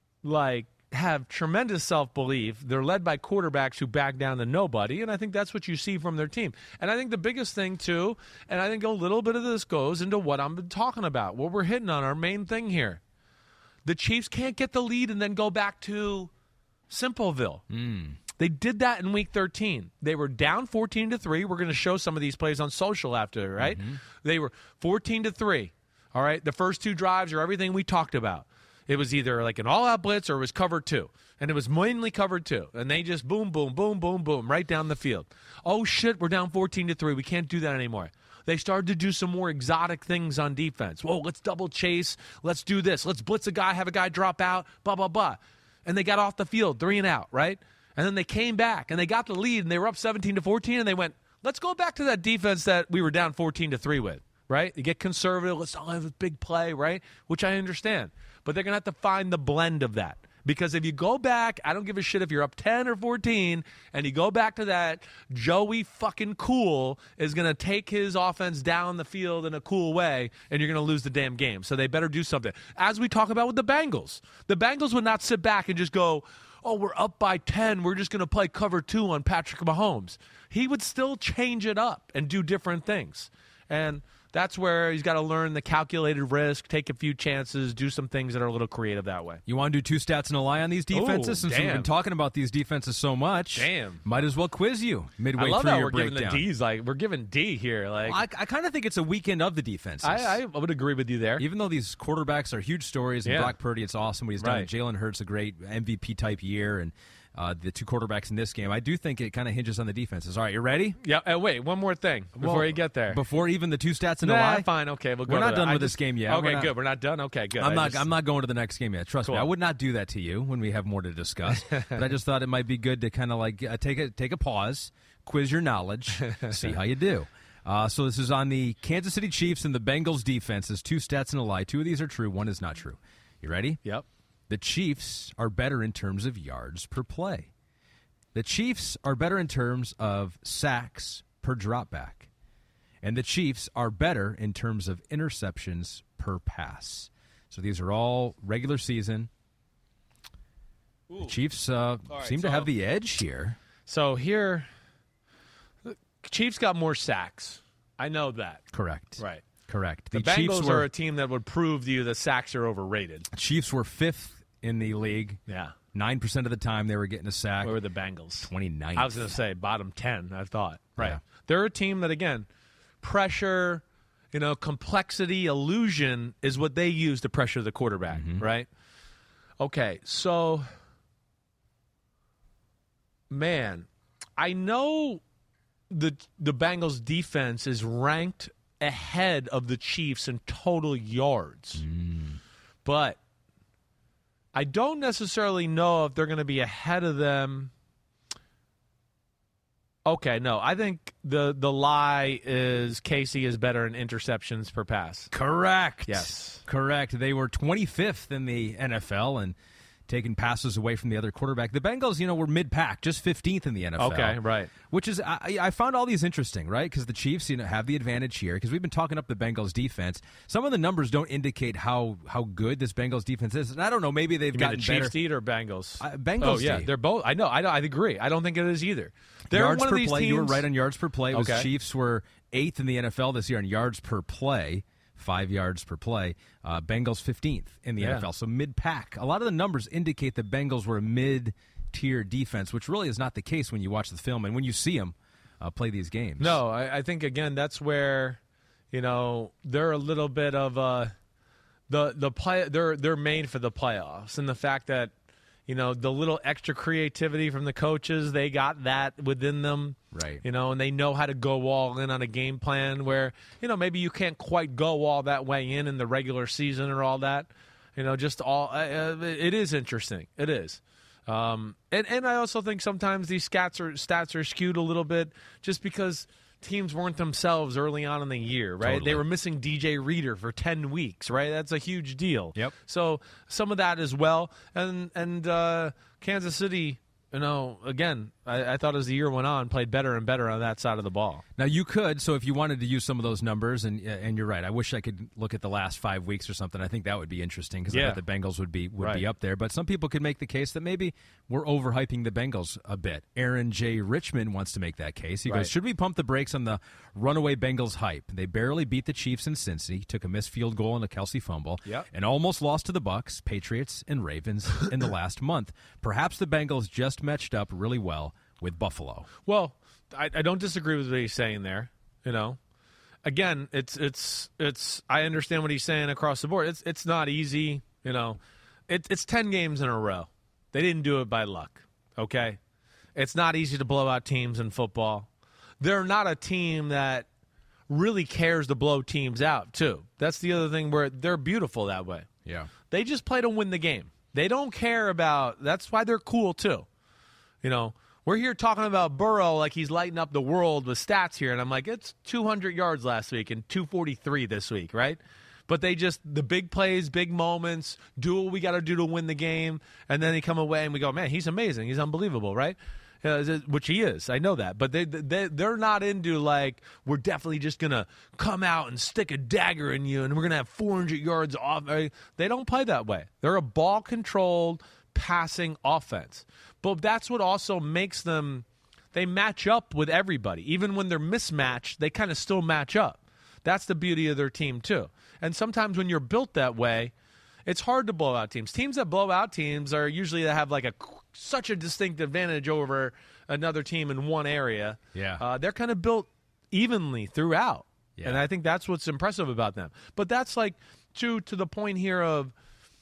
have tremendous self-belief. They're led by quarterbacks who back down to nobody, and I think that's what you see from their team. And I think the biggest thing, too, and I think a little bit of this goes into what I'm talking about, what we're hitting on, our main thing here. The Chiefs can't get the lead and then go back to Simpleville. They did that in Week 13. They were down 14-3. We're going to show some of these plays on social after, right? Mm-hmm. They were 14-3. All right, the first 2 drives are everything we talked about. It was either like an all-out blitz or it was cover 2. And it was mainly cover 2. And they just boom, boom, boom, boom, boom, right down the field. Oh, shit, we're down 14-3. We can't do that anymore. They started to do some more exotic things on defense. Whoa, let's double chase. Let's do this. Let's blitz a guy, have a guy drop out, blah, blah, blah. And they got off the field, 3 and out, right? And then they came back, and they got the lead, and they were up 17-14, and they went, let's go back to that defense that we were down 14-3 with, right? You get conservative. Let's not have a big play, right? Which I understand. But they're going to have to find the blend of that. Because if you go back, I don't give a shit if you're up 10 or 14, and you go back to that, Joey fucking Cool is going to take his offense down the field in a cool way, and you're going to lose the damn game. So they better do something. As we talk about with the Bengals would not sit back and just go, oh, we're up by 10, we're just going to play cover 2 on Patrick Mahomes. He would still change it up and do different things. And that's where he's got to learn the calculated risk, take a few chances, do some things that are a little creative that way. You want to do 2 stats and a lie on these defenses? Since we've been talking about these defenses so much, might as well quiz you midway through your breakdown. Giving the D's, like we're giving D here. Like I kind of think it's a weekend of the defenses. I would agree with you there. Even though these quarterbacks are huge stories, and Brock Purdy, it's awesome what he's done. Jalen Hurts, a great MVP type year, and the 2 quarterbacks in this game. I do think it kind of hinges on the defenses. All right, you ready? Yeah. Wait, one more thing before you get there. Before even the 2 stats and a lie? Fine. Okay, we're not done with this game yet. Okay, good. We're not done. Okay, good. I'm not going to the next game yet. Trust me. I would not do that to you when we have more to discuss. But I just thought it might be good to kind of like take a pause, quiz your knowledge, see how you do. So this is on the Kansas City Chiefs and the Bengals defenses. 2 stats and a lie. 2 of these are true. 1 is not true. You ready? Yep. The Chiefs are better in terms of yards per play. The Chiefs are better in terms of sacks per dropback. And the Chiefs are better in terms of interceptions per pass. So these are all regular season. The Chiefs seem to have the edge here. So here, the Chiefs got more sacks. I know that. Correct. Right. Correct. The Bengals are a team that would prove to you that sacks are overrated. Chiefs were 5th in the league. Yeah. 9% of the time they were getting a sack. Where were the Bengals? 29th. I was going to say bottom 10, I thought. Right. Yeah. They're a team that, again, pressure, complexity, illusion is what they use to pressure the quarterback, right? Okay, so, man, I know the Bengals defense is ranked ahead of the Chiefs in total yards, but I don't necessarily know if they're going to be ahead of them. Okay, no. I think the lie is Casey is better in interceptions per pass. Correct. Yes. Correct. They were 25th in the NFL and taking passes away from the other quarterback. The Bengals, were mid-pack, just 15th in the NFL. Okay, right. Which is, I found all these interesting, right? Because the Chiefs, have the advantage here. Because we've been talking up the Bengals defense. Some of the numbers don't indicate how good this Bengals defense is. And I don't know, maybe they've gotten the better. Chiefs D or Bengals? Bengals Oh, yeah, D. they're both. I know. I agree. I don't think it is either. They're yards one per of these play. teams. You were right on yards per play. It was Okay. Chiefs were 8th in the NFL this year on yards per play. 5 yards per play. Bengals 15th in the NFL, so mid-pack. A lot of the numbers indicate the Bengals were a mid-tier defense, which really is not the case when you watch the film and when you see them play these games. No, I think, again, that's where, they're a little bit of the play. They're made for the playoffs, and the fact that, the little extra creativity from the coaches, they got that within them. Right. And they know how to go all in on a game plan where, maybe you can't quite go all that way in the regular season or all that. It is interesting. It is. And I also think sometimes these stats are skewed a little bit just because teams weren't themselves early on in the year, right? Totally. They were missing DJ Reader for 10 weeks, right? That's a huge deal. Yep. So some of that as well. And Kansas City, again, I thought as the year went on, played better and better on that side of the ball. Now, you could, so if you wanted to use some of those numbers, and you're right, I wish I could look at the last 5 weeks or something. I think that would be interesting because I bet the Bengals would be up there. But some people could make the case that maybe we're overhyping the Bengals a bit. Aaron J. Richmond wants to make that case. He goes, should we pump the brakes on the runaway Bengals hype? They barely beat the Chiefs in Cincy, took a missed field goal and a Kelsey fumble, and almost lost to the Bucks, Patriots, and Ravens in the last month. Perhaps the Bengals just matched up really well with Buffalo. Well, I don't disagree with what he's saying there. Again, it's. I understand what he's saying across the board. It's not easy. It's 10 games in a row. They didn't do it by luck. Okay, it's not easy to blow out teams in football. They're not a team that really cares to blow teams out too. That's the other thing where they're beautiful that way. Yeah, they just play to win the game. They don't care about. That's why they're cool too. We're here talking about Burrow like he's lighting up the world with stats here, and I'm like, it's 200 yards last week and 243 this week, right? But the big plays, big moments, do what we got to do to win the game, and then they come away and we go, man, he's amazing. He's unbelievable, right? Which he is. I know that. But they're not into, like, we're definitely just going to come out and stick a dagger in you and we're going to have 400 yards off. They don't play that way. They're a ball-controlled passing offense. But that's what also makes them – they match up with everybody. Even when they're mismatched, they kind of still match up That's the beauty of their team, too. And sometimes when you're built that way, it's hard to blow out teams. Teams that blow out teams are usually that have like such a distinct advantage over another team in one area. Yeah. They're kind of built evenly throughout. Yeah. And I think that's what's impressive about them. But that's like to the point here of,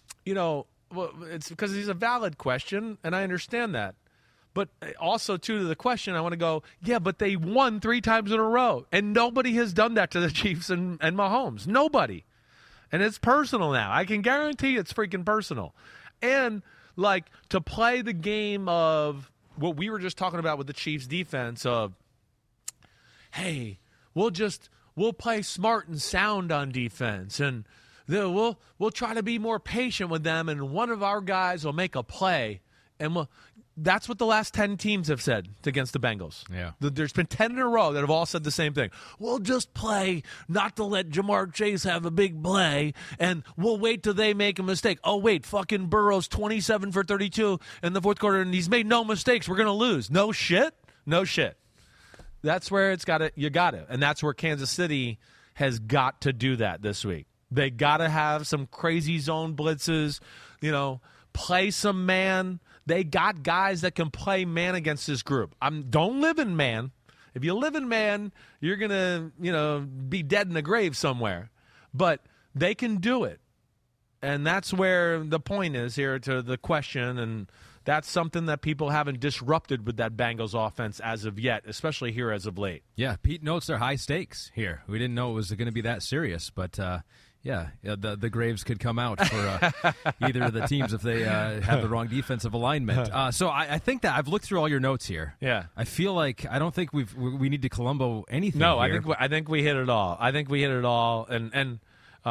it's because it's a valid question, and I understand that. But also, to the question, I want to go, yeah, but they won 3 times in a row, and nobody has done that to the Chiefs and Mahomes. Nobody. And it's personal now. I can guarantee it's freaking personal. And, like, to play the game of what we were just talking about with the Chiefs defense of, hey, we'll play smart and sound on defense, and we'll try to be more patient with them, and one of our guys will make a play. And that's what the last 10 teams have said against the Bengals. Yeah. There's been 10 in a row that have all said the same thing. We'll just play not to let Jamar Chase have a big play, and we'll wait till they make a mistake. Oh, wait, fucking Burrow's 27 for 32 in the fourth quarter, and he's made no mistakes. We're going to lose. No shit? No shit. That's where you got it. And that's where Kansas City has got to do that this week. They got to have some crazy zone blitzes, play some man. They got guys that can play man against this group. Don't live in man. If you live in man, you're going to, be dead in a grave somewhere. But they can do it. And that's where the point is here to the question, and that's something that people haven't disrupted with that Bengals offense as of yet, especially here as of late. Yeah, Pete notes they're high stakes here. We didn't know it was going to be that serious, but the graves could come out for either of the teams if they have the wrong defensive alignment. So I think that I've looked through all your notes here. Yeah, I feel like I don't think we need to Columbo anything. No, here. I think we hit it all. And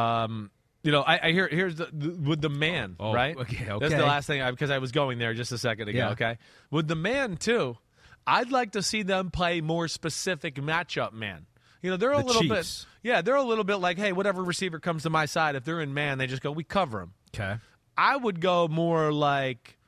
I here's with the man, right? Okay. That's the last thing because I was going there just a second ago. Yeah. Okay, with the man too, I'd like to see them play more specific matchup man. They're a little Chiefs. bit. Yeah, they're a little bit like, hey, whatever receiver comes to my side, if they're in man, they just go, we cover him. Okay. I would go more like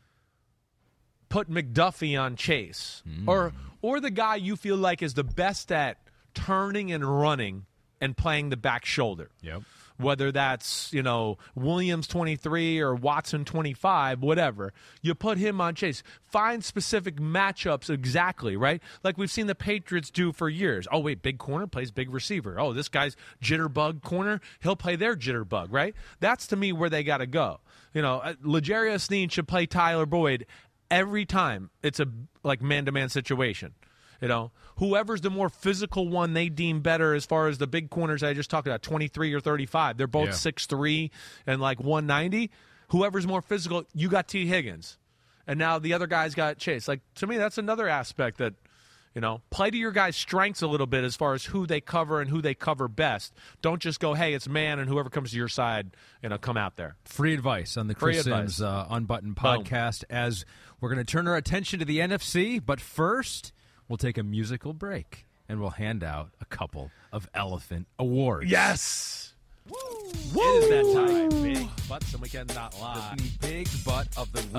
put McDuffie on Chase, or the guy you feel like is the best at turning and running and playing the back shoulder. Yep. Whether that's, Williams 23 or Watson 25, whatever. You put him on Chase. Find specific matchups exactly, right? Like we've seen the Patriots do for years. Oh, wait, big corner plays big receiver. Oh, this guy's jitterbug corner, he'll play their jitterbug, right? That's, to me, where they got to go. L'Jarius Sneed should play Tyler Boyd every time it's a, man-to-man situation. Whoever's the more physical one they deem better as far as the big corners I just talked about, 23 or 35. They're both 6'3" and 190. Whoever's more physical, you got T. Higgins. And now the other guy's got Chase. To me, that's another aspect that, play to your guys' strengths a little bit as far as who they cover and who they cover best. Don't just go, hey, it's man, and whoever comes to your side, come out there. Free advice on the Chris Sims Unbuttoned podcast as we're going to turn our attention to the NFC. But first, we'll take a musical break, and we'll hand out a couple of Elephant Awards. Yes! Woo! It is that time. Big butts and we cannot lie. The big butt of the week.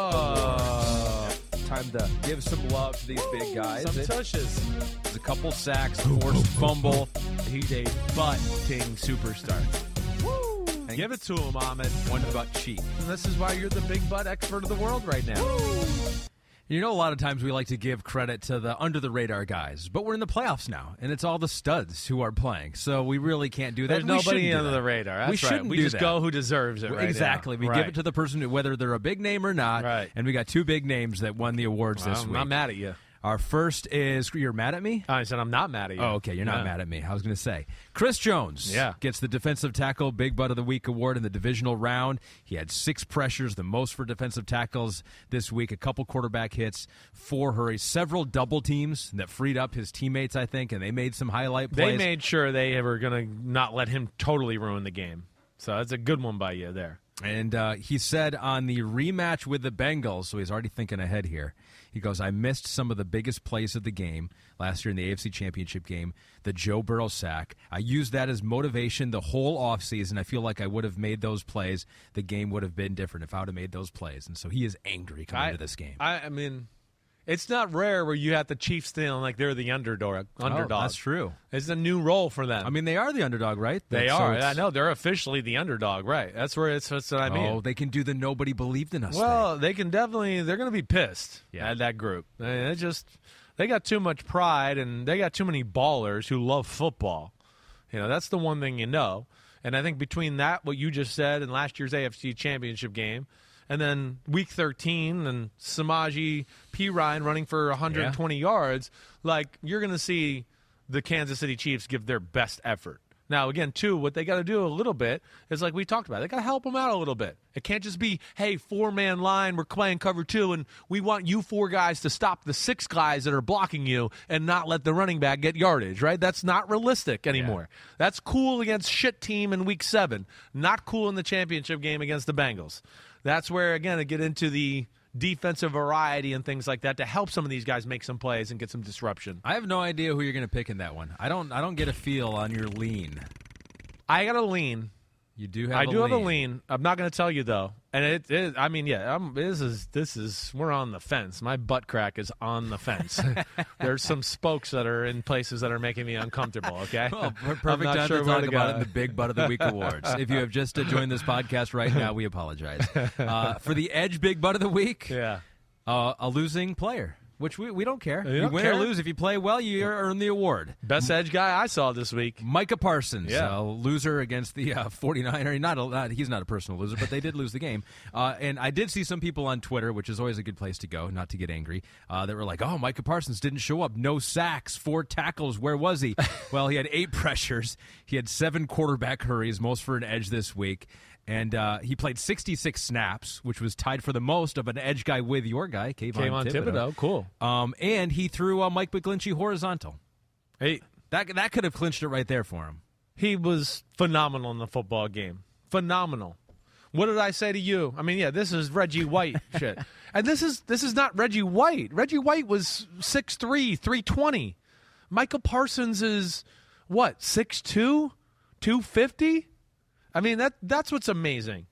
Oh. Time to give some love to these big guys. Some tushes. There's a couple sacks, forced fumble. He's a butt-ting superstar. Woo! Give it to him, Ahmed. One butt cheek. And this is why you're the big butt expert of the world right now. Woo! A lot of times we like to give credit to the under-the-radar guys, but we're in the playoffs now, and it's all the studs who are playing, so we really can't do that. There's nobody under the radar. That's we shouldn't We do just that. go who deserves it right Exactly. now. We give it to the person, whether they're a big name or not, right. And we got 2 big names that won the awards this week. I'm not mad at you. Our first is, you're mad at me? I said I'm not mad at you. Oh, okay, you're not mad at me. I was going to say. Chris Jones gets the Defensive Tackle Big Butt of the Week award in the divisional round. He had 6 pressures, the most for defensive tackles this week, a couple quarterback hits, 4 hurries, several double teams that freed up his teammates, I think, and they made some highlight plays. They made sure they were going to not let him totally ruin the game. So that's a good one by you there. And he said on the rematch with the Bengals, so he's already thinking ahead here, he goes, I missed some of the biggest plays of the game last year in the AFC Championship game, the Joe Burrow sack. I used that as motivation the whole offseason. I feel like I would have made those plays. The game would have been different if I would have made those plays. And so he is angry coming into this game. I mean, It's not rare where you have the Chiefs feeling like they're the underdog. Oh, that's true. It's a new role for them. I mean, they are the underdog, right? They are. I know. They're officially the underdog, right? That's what I mean. Oh, they can do the nobody believed in us Well, thing. they can definitely. They're going to be pissed at that group. They got too much pride, and they got too many ballers who love football. That's the one thing you know. And I think between that, what you just said, and last year's AFC Championship game, and then Week 13 and Samaje Perine running for 120 yards, you're going to see the Kansas City Chiefs give their best effort. Now, again, too, what they got to do a little bit is like we talked about. They got to help them out a little bit. It can't just be, hey, 4-man line, we're playing cover 2, and we want you 4 guys to stop the 6 guys that are blocking you and not let the running back get yardage, right? That's not realistic anymore. Yeah. That's cool against shit team in Week 7. Not cool in the championship game against the Bengals. That's where, again, I get into the defensive variety and things like that to help some of these guys make some plays and get some disruption. I have no idea who you're going to pick in that one. I don't get a feel on your lean. I got a lean. You do have. I do have a lean. I'm not going to tell you though. And this is we're on the fence. My butt crack is on the fence. There's some spokes that are in places that are making me uncomfortable. Okay. Well, perfect time to talk about it in the Big Butt of the Week awards. If you have just joined this podcast right now, we apologize. For the Edge Big Butt of the Week, a losing player. Which we don't care. You win or lose. If you play well, you earn the award. Best edge guy I saw this week. Micah Parsons, a loser against the 49er. He's not a personal loser, but they did lose the game. And I did see some people on Twitter, which is always a good place to go, not to get angry, that were like, oh, Micah Parsons didn't show up. No sacks, 4 tackles. Where was he? Well, he had 8 pressures. He had 7 quarterback hurries, most for an edge this week. And he played 66 snaps, which was tied for the most of an edge guy with your guy, Kayvon Thibodeau. Cool. And he threw Mike McGlinchey horizontal. Hey, that could have clinched it right there for him. He was phenomenal in the football game. Phenomenal. What did I say to you? I mean, this is Reggie White shit. And this is not Reggie White. Reggie White was 6'3", 320. Micah Parsons is, what, 6'2", 250? I mean, that's what's amazing.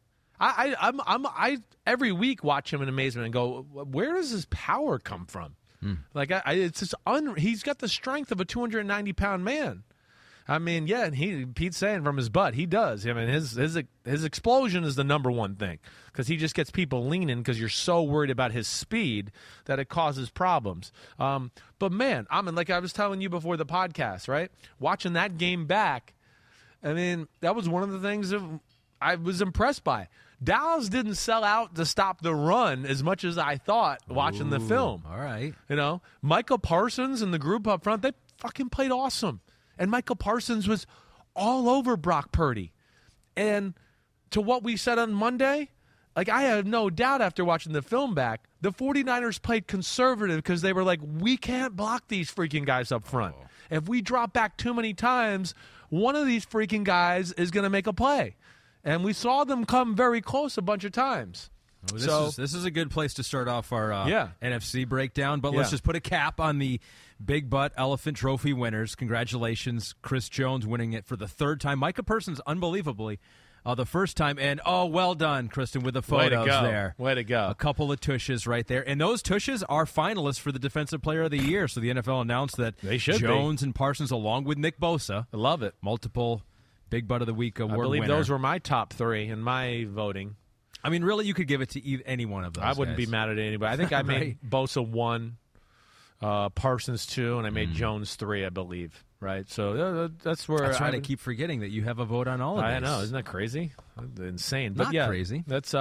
I every week watch him in amazement and go, where does his power come from? It's just he's got the strength of a 290-pound man. I mean, and Pete's saying from his butt, he does. I mean, his explosion is the number one thing because he just gets people leaning because you're so worried about his speed that it causes problems. But man, like I was telling you before the podcast, right? Watching that game back. I mean, that was one of the things that I was impressed by. Dallas didn't sell out to stop the run as much as I thought watching the film. All right. Micah Parsons and the group up front, they fucking played awesome. And Micah Parsons was all over Brock Purdy. And to what we said on Monday, I have no doubt after watching the film back, the 49ers played conservative because they were like, we can't block these freaking guys up front. Oh. If we drop back too many times, one of these freaking guys is going to make a play. And we saw them come very close a bunch of times. Well, this is a good place to start off our NFC breakdown. But let's just put a cap on the Big Butt Elephant Trophy winners. Congratulations, Chris Jones winning it for the 3rd time. Micah Parsons, unbelievably, the first time. And, well done, Kristen, with the photos there. Way to go. A couple of tushes right there. And those tushes are finalists for the Defensive Player of the Year. So the NFL announced that Jones and Parsons, along with Nick Bosa. I love it. Multiple Big Butt of the Week award winner. I believe winner. Those were my top 3 in my voting. I mean, really, you could give it to any one of those I wouldn't be mad at anybody. I think I made Bosa 1, Parsons 2, and I made Jones 3, I believe. Right, so that's where I try to keep forgetting that you have a vote on all of these. I know, isn't that crazy? Insane, but not crazy. That's.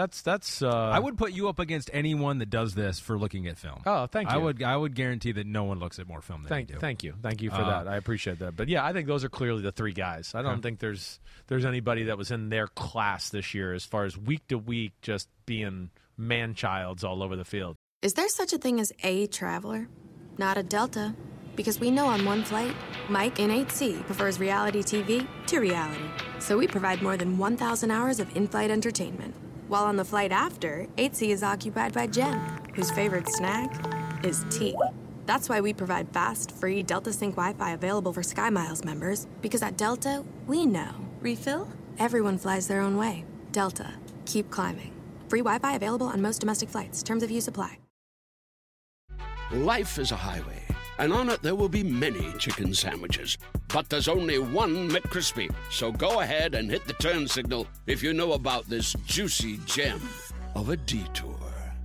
I would put you up against anyone that does this for looking at film. Oh, thank you. I would guarantee that no one looks at more film than you do. Thank you for that. I appreciate that. But I think those are clearly the 3 guys. I don't think there's anybody that was in their class this year as far as week to week just being man-childs all over the field. Is there such a thing as a traveler? Not a Delta. Because we know on one flight, Mike in 8C prefers reality TV to reality. So we provide more than 1,000 hours of in-flight entertainment. While on the flight after, 8C is occupied by Jen, whose favorite snack is tea. That's why we provide fast, free Delta Sync Wi-Fi available for SkyMiles members. Because at Delta, we know. Refill? Everyone flies their own way. Delta. Keep climbing. Free Wi-Fi available on most domestic flights. Terms of use apply. Life is a highway, and on it there will be many chicken sandwiches. But there's only one McCrispy. So go ahead and hit the turn signal if you know about this juicy gem of a detour.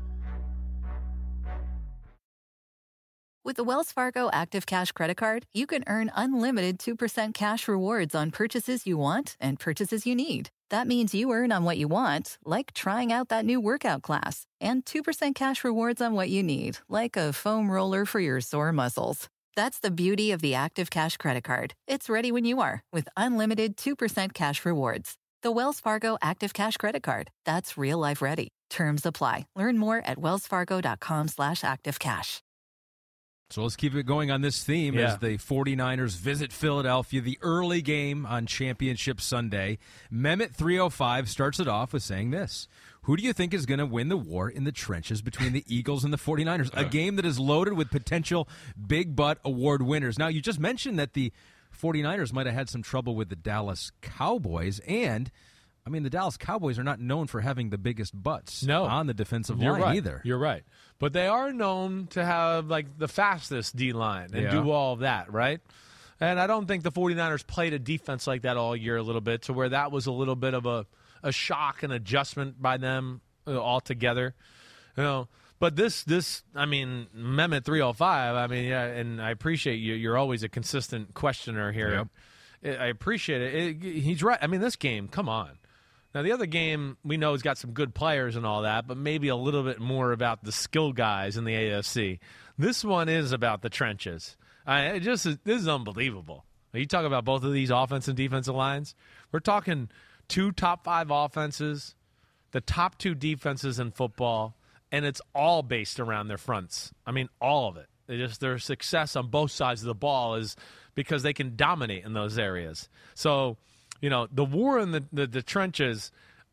With the Wells Fargo Active Cash Credit Card, you can earn unlimited 2% cash rewards on purchases you want and purchases you need. That means you earn on what you want, like trying out that new workout class, and 2% cash rewards on what you need, like a foam roller for your sore muscles. That's the beauty of the Active Cash Credit Card. It's ready when you are, with unlimited 2% cash rewards. The Wells Fargo Active Cash Credit Card. That's real life ready. Terms apply. Learn more at wellsfargo.com/activecash. So let's keep it going on this theme as the 49ers visit Philadelphia, the early game on Championship Sunday. Mehmet305 starts it off with saying this. Who do you think is going to win the war in the trenches between the Eagles and the 49ers? A game that is loaded with potential big butt award winners. Now, you just mentioned that the 49ers might have had some trouble with the Dallas Cowboys, and I mean, the Dallas Cowboys are not known for having the biggest butts on the defensive line either. You're right. But they are known to have, like, the fastest D-line and do all of that, right? And I don't think the 49ers played a defense like that all year a little bit, to where that was a little bit of a shock and adjustment by them altogether. You know, but this, I mean, Mehmet 305, I mean, yeah, and I appreciate you. You're always a consistent questioner here. Yep. I appreciate it. He's right. I mean, this game, come on. Now, the other game, we know has got some good players and all that, but maybe a little bit more about the skill guys in the AFC. This one is about the trenches. This is unbelievable. You talk about both of these offensive and defensive lines. We're talking 2 top 5 offenses, the top 2 defenses in football, and it's all based around their fronts. I mean, all of it. Their success on both sides of the ball is because they can dominate in those areas. So, you know, the war in the trenches,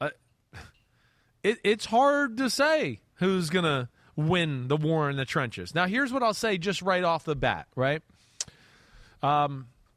it's hard to say who's going to win the war in the trenches. Now, here's what I'll say just right off the bat, right? I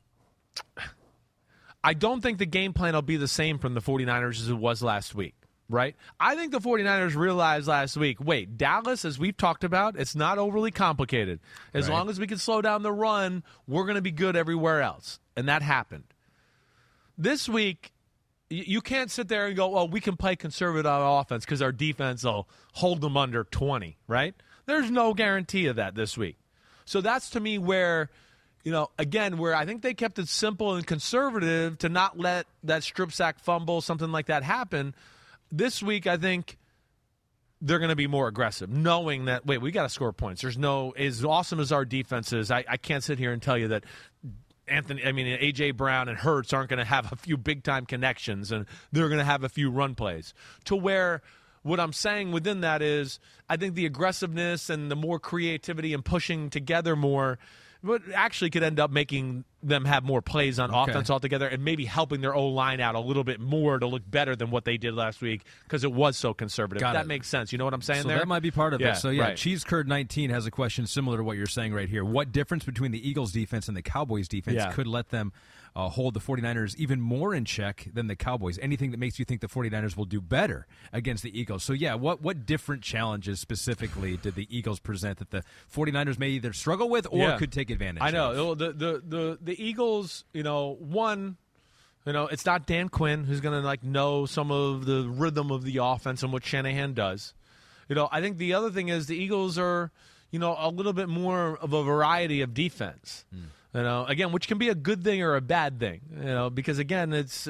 don't think the game plan will be the same from the 49ers as it was last week, right? I think the 49ers realized last week, wait, Dallas, as we've talked about, it's not overly complicated. As long as we can slow down the run, we're going to be good everywhere else. And that happened. This week, you can't sit there and go, well, we can play conservative offense because our defense will hold them under 20, right? There's no guarantee of that this week. So that's, to me, where, you know, again, where I think they kept it simple and conservative to not let that strip sack fumble, something like that happen. This week, I think they're going to be more aggressive, knowing that, wait, we got to score points. There's no, as awesome as our defense is, I can't sit here and tell you that A.J. Brown and Hurts aren't going to have a few big-time connections, and they're going to have a few run plays. To where what I'm saying within that is I think the aggressiveness and the more creativity and pushing together more but actually could end up making them have more plays on offense altogether and maybe helping their O-line out a little bit more to look better than what they did last week because it was so conservative. That makes sense. You know what I'm saying there? So that might be part of it. So, Cheese Curd 19 has a question similar to what you're saying right here. What difference between the Eagles' defense and the Cowboys' defense could let them hold the 49ers even more in check than the Cowboys? Anything that makes you think the 49ers will do better against the Eagles? So, what different challenges specifically did the Eagles present that the 49ers may either struggle with or could take advantage of? I know. The Eagles, one, it's not Dan Quinn who's going to know some of the rhythm of the offense and what Shanahan does. I think the other thing is the Eagles are, a little bit more of a variety of defense. Again, which can be a good thing or a bad thing, because again, it's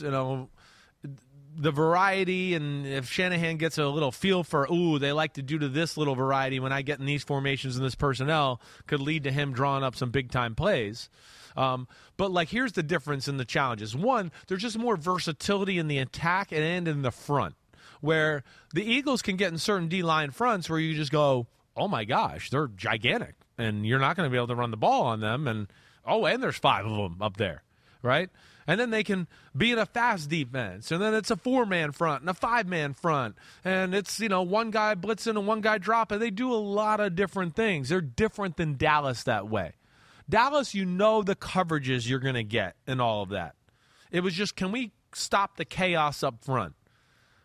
the variety, and if Shanahan gets a little feel for, they like to do to this little variety when I get in these formations and this personnel, could lead to him drawing up some big-time plays. But here's the difference in the challenges. One, there's just more versatility in the attack and in the front, where the Eagles can get in certain D-line fronts where you just go, oh my gosh, they're gigantic, and you're not going to be able to run the ball on them, and there's 5 of them up there, right? And then they can be in a fast defense, and then it's a 4-man front and a 5-man front, and it's, one guy blitzing and one guy dropping. They do a lot of different things. They're different than Dallas that way. Dallas, the coverages you're going to get and all of that. It was just, can we stop the chaos up front?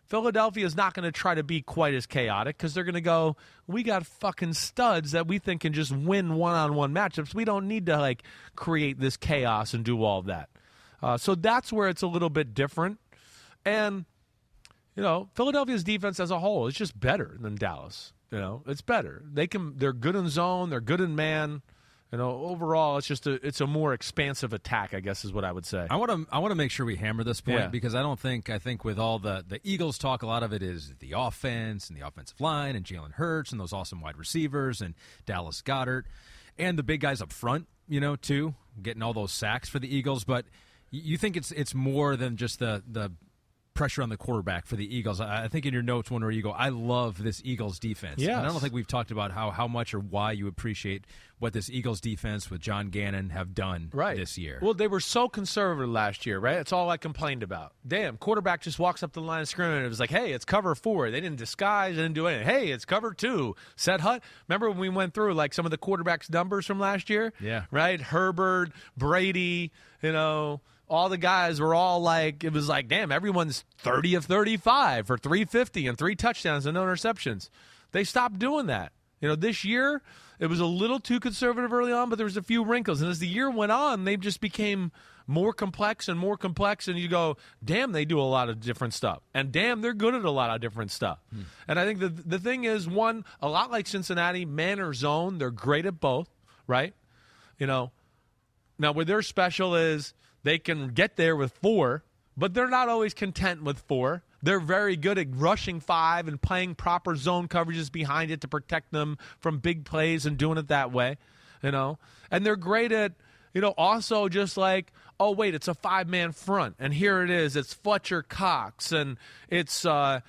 Philadelphia is not going to try to be quite as chaotic because they're going to go, we got fucking studs that we think can just win one-on-one matchups. We don't need to, like, create this chaos and do all of that. So that's where it's a little bit different. And, you know, Philadelphia's defense as a whole is just better than Dallas. You know, it's better. They're good in zone. They're good in man. You know, overall, it's a more expansive attack, I guess, is what I would say. I want to make sure we hammer this point because I think with all the Eagles talk, a lot of it is the offense and the offensive line and Jalen Hurts and those awesome wide receivers and Dallas Goedert and the big guys up front, you know, too, getting all those sacks for the Eagles. But you think it's more than just the pressure on the quarterback for the Eagles. I think in your notes one where you go, I love this Eagles defense. Yes. And I don't think we've talked about how much or why you appreciate what this Eagles defense with John Gannon have done this year. Well, they were so conservative last year, right? That's all I complained about. Damn, quarterback just walks up the line of scrimmage and it was like, hey, it's cover 4. They didn't disguise, they didn't do anything. Hey, it's cover 2. Set Hut. Remember when we went through like some of the quarterbacks' numbers from last year? Yeah. Right? Herbert, Brady, you know, all the guys were all like, it was like, damn, everyone's 30 of 35 for 350 and 3 touchdowns and no interceptions. They stopped doing that. You know, this year, it was a little too conservative early on, but there was a few wrinkles. And as the year went on, they just became more complex, and you go, damn, they do a lot of different stuff. And damn, they're good at a lot of different stuff. And I think the thing is, one, a lot like Cincinnati, man or zone, they're great at both, right? You know, now where their special is, they can get there with 4, but they're not always content with 4. They're very good at rushing 5 and playing proper zone coverages behind it to protect them from big plays and doing it that way, you know. And they're great at, you know, also just like, oh, wait, it's a 5-man front, and here it is. It's Fletcher Cox, and it's,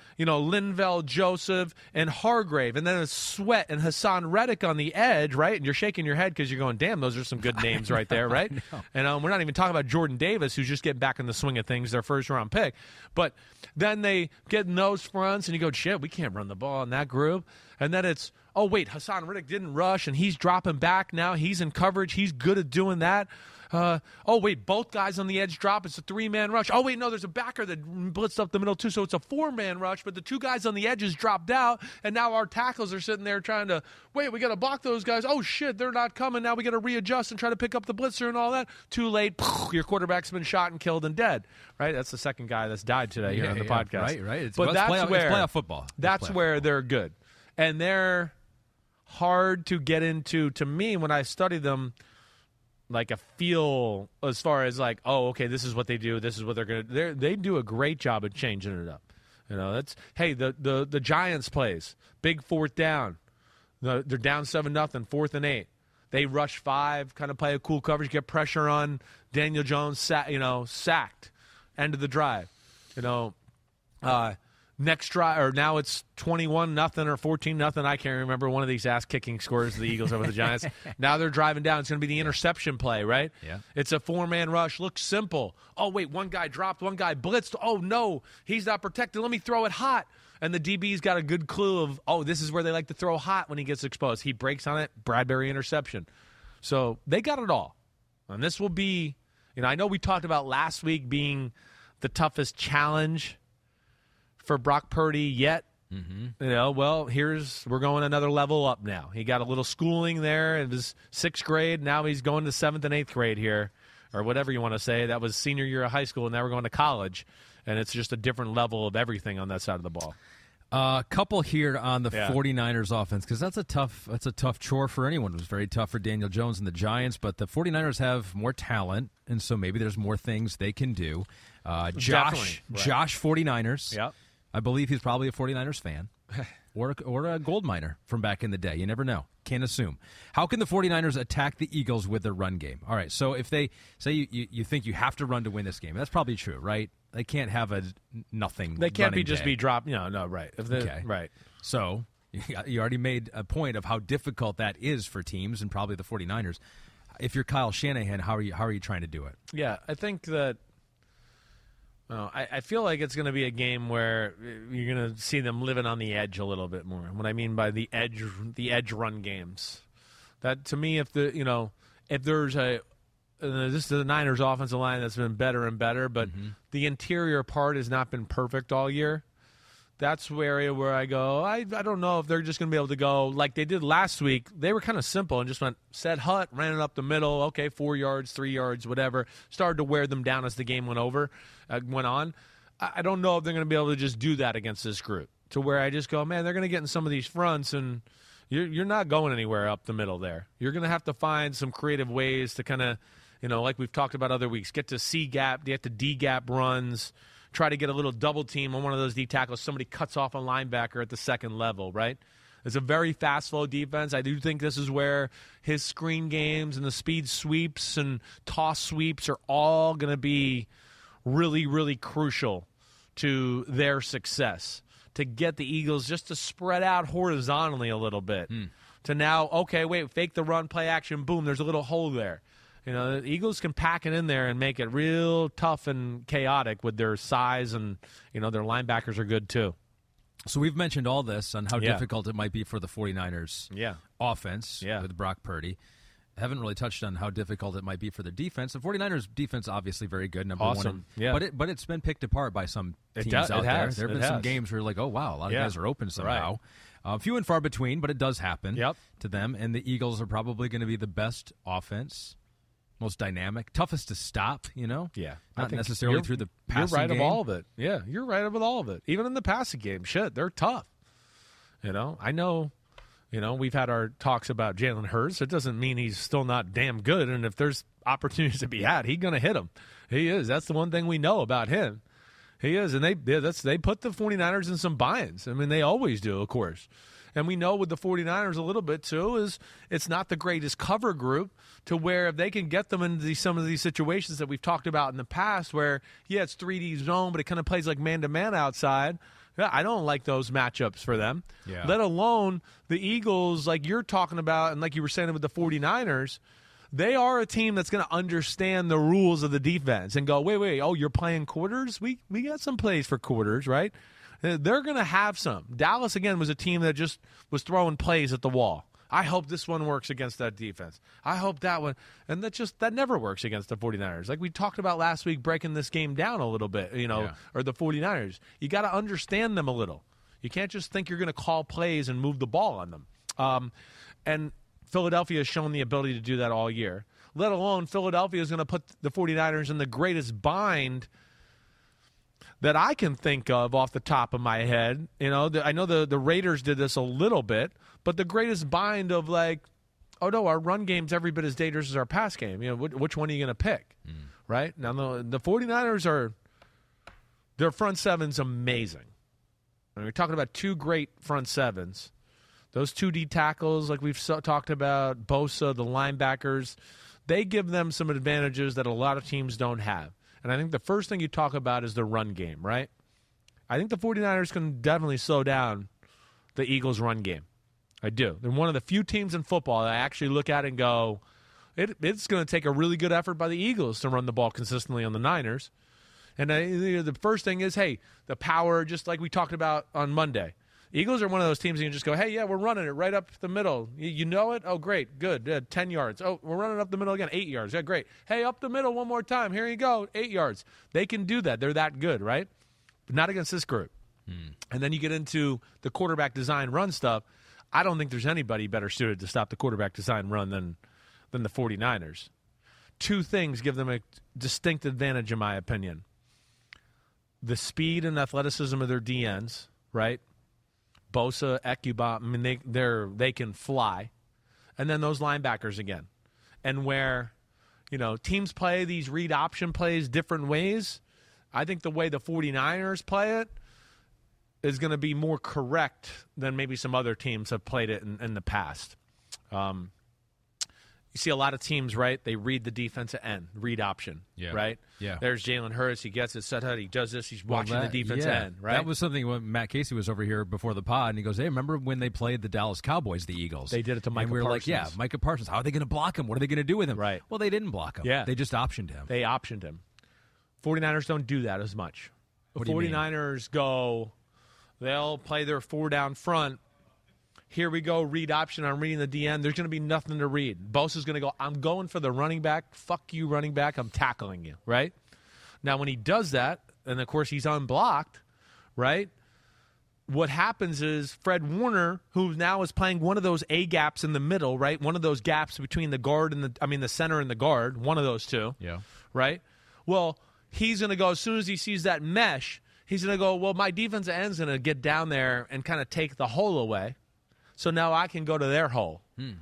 Linval Joseph and Hargrave, and then it's Sweat and Hassan Reddick on the edge, right? And you're shaking your head because you're going, damn, those are some good names right there, right? And we're not even talking about Jordan Davis, who's just getting back in the swing of things, their first-round pick. But then they get in those fronts, and you go, shit, we can't run the ball in that group. And then it's, oh, wait, Hassan Reddick didn't rush, and he's dropping back now. He's in coverage. He's good at doing that. Oh, wait, both guys on the edge drop. It's a 3-man rush. Oh, wait, no, there's a backer that blitzed up the middle, too, so it's a 4-man rush, but the 2 guys on the edges dropped out, and now our tackles are sitting there trying to, wait, we got to block those guys. Oh, shit, they're not coming. Now we got to readjust and try to pick up the blitzer and all that. Too late. Your quarterback's been shot and killed and dead, right? That's the second guy that's died today here on the podcast. Right. It's playoff football. That's where they're good. And they're hard to get into, to me, when I study them, like a feel as far as like, oh, okay, this is what they do. This is what they're going to do. They do a great job of changing it up. You know, that's, hey, the Giants plays, big 4th down. They're down 7-0, 4th and 8. They rush 5, kind of play a cool coverage, get pressure on Daniel Jones, sacked, end of the drive. You know, next drive, or now it's 21-0 or 14-0. I can't remember one of these ass-kicking scores of the Eagles over the Giants. Now they're driving down. It's going to be the interception play, right? Yeah. It's a 4-man rush. Looks simple. Oh, wait, one guy dropped, one guy blitzed. Oh, no, he's not protected. Let me throw it hot. And the DB's got a good clue of, oh, this is where they like to throw hot when he gets exposed. He breaks on it, Bradbury interception. So they got it all. And this will be, you know, I know we talked about last week being the toughest challenge for Brock Purdy yet. Mm-hmm. You know, well, we're going another level up now. He got a little schooling there. It was 6th grade. Now he's going to 7th and 8th grade here, or whatever you want to say. That was senior year of high school, and now we're going to college. And it's just a different level of everything on that side of the ball. A couple here on the 49ers offense, because that's a tough chore for anyone. It was very tough for Daniel Jones and the Giants, but the 49ers have more talent, and so maybe there's more things they can do. Josh 49ers. Yep. I believe he's probably a 49ers fan or a gold miner from back in the day. You never know. Can't assume. How can the 49ers attack the Eagles with their run game? All right, so if they say you think you have to run to win this game, that's probably true, right? They can't have a nothing. They can't be dropped. No, right. Okay. Right. So you already made a point of how difficult that is for teams, and probably the 49ers. If you're Kyle Shanahan, how are you trying to do it? Yeah, I think that I feel like it's going to be a game where you're going to see them living on the edge a little bit more. What I mean by the edge run games. That, to me, if there's this is the Niners offensive line that's been better and better, but the interior part has not been perfect all year. that's the area where I go, I don't know if they're just going to be able to go like they did last week. They were kind of simple and just went, set hut, ran it up the middle, okay, 4 yards, 3 yards, whatever. Started to wear them down as the game went on. I don't know if they're going to be able to just do that against this group, to where I just go, man, they're going to get in some of these fronts, and you're not going anywhere up the middle there. You're going to have to find some creative ways to kind of, like we've talked about other weeks, get to C-gap, get to D-gap runs, try to get a little double team on one of those D tackles. Somebody cuts off a linebacker at the second level, right? It's a very fast, flow defense. I do think this is where his screen games and the speed sweeps and toss sweeps are all going to be really, really crucial to their success, to get the Eagles just to spread out horizontally a little bit. To now, okay, wait, fake the run, play action, boom, there's a little hole there. The Eagles can pack it in there and make it real tough and chaotic with their size, and, their linebackers are good too. So we've mentioned all this on how difficult it might be for the 49ers offense with Brock Purdy. Haven't really touched on how difficult it might be for the defense. The 49ers defense obviously very good, number one. But it's been picked apart by some teams out there. There have been some games where you're like, oh, wow, a lot of guys are open somehow. Right. Few and far between, but it does happen to them. And the Eagles are probably going to be the best offense, most dynamic, toughest to stop, Yeah. Not necessarily through the passing game. You're right game. of all of it. Yeah, you're right with all of it. Even in the passing game, they're tough. I know, we've had our talks about Jalen Hurts. It doesn't mean he's still not damn good, and if there's opportunities to be had, he's going to hit them. He is. That's the one thing we know about him. He is, and they put the 49ers in some binds. I mean, they always do, of course. And we know with the 49ers a little bit, too, is it's not the greatest cover group, to where if they can get them into some of these situations that we've talked about in the past where, it's 3D zone, but it kind of plays like man-to-man outside. Yeah, I don't like those matchups for them, let alone the Eagles like you're talking about, and like you were saying with the 49ers, they are a team that's going to understand the rules of the defense and go, wait, oh, you're playing quarters? We got some plays for quarters, right? They're going to have some. Dallas, again, was a team that just was throwing plays at the wall. I hope this one works against that defense. I hope that one. And that never works against the 49ers. Like we talked about last week, breaking this game down a little bit, or the 49ers. You got to understand them a little. You can't just think you're going to call plays and move the ball on them. And Philadelphia has shown the ability to do that all year, let alone Philadelphia is going to put the 49ers in the greatest bind that I can think of off the top of my head. I know the Raiders did this a little bit, but the greatest bind of like, oh no, our run game's every bit as dangerous as our pass game. Which one are you going to pick? Right? Now the 49ers their front seven's amazing. We're talking about two great front sevens. Those two D tackles, like we've talked about, Bosa, the linebackers, they give them some advantages that a lot of teams don't have. And I think the first thing you talk about is the run game, right? I think the 49ers can definitely slow down the Eagles' run game. I do. They're one of the few teams in football that I actually look at and go, it's going to take a really good effort by the Eagles to run the ball consistently on the Niners. And the first thing is, hey, the power, just like we talked about on Monday. Eagles are one of those teams you can just go, hey, we're running it right up the middle. You know it? Oh, great, good, 10 yards. Oh, we're running up the middle again, 8 yards. Yeah, great. Hey, up the middle one more time. Here you go, 8 yards. They can do that. They're that good, right? But not against this group. And then you get into the quarterback design run stuff. I don't think there's anybody better suited to stop the quarterback design run than the 49ers. Two things give them a distinct advantage, in my opinion. The speed and athleticism of their DNs, right? Bosa, Ekuba, I mean, they can fly. And then those linebackers again. And where, teams play these read option plays different ways, I think the way the 49ers play it is going to be more correct than maybe some other teams have played it in the past. You see a lot of teams, right? They read the defensive end, read option, right? Yeah. There's Jalen Hurts. He gets it set out. He does this. He's watching the defensive end, right? That was something when Matt Casey was over here before the pod, and he goes, hey, remember when they played the Dallas Cowboys, the Eagles? They did it to Micah Parsons. And we were like, Micah Parsons. How are they going to block him? What are they going to do with him? Right. Well, they didn't block him. Yeah. They just optioned him. 49ers don't do that as much. The 49ers go, they'll play their four down front. Here we go, read option. I'm reading the DN. There's going to be nothing to read. Bosa's going to go, I'm going for the running back. Fuck you, running back. I'm tackling you, right? Now, when he does that, and, of course, he's unblocked, right, what happens is Fred Warner, who now is playing one of those A gaps in the middle, right? One of those gaps between the guard and the center and the guard, one of those two. Yeah. Right? Well, he's going to go, as soon as he sees that mesh, he's going to go, well, my defensive end's going to get down there and kind of take the hole away. So now I can go to their hole.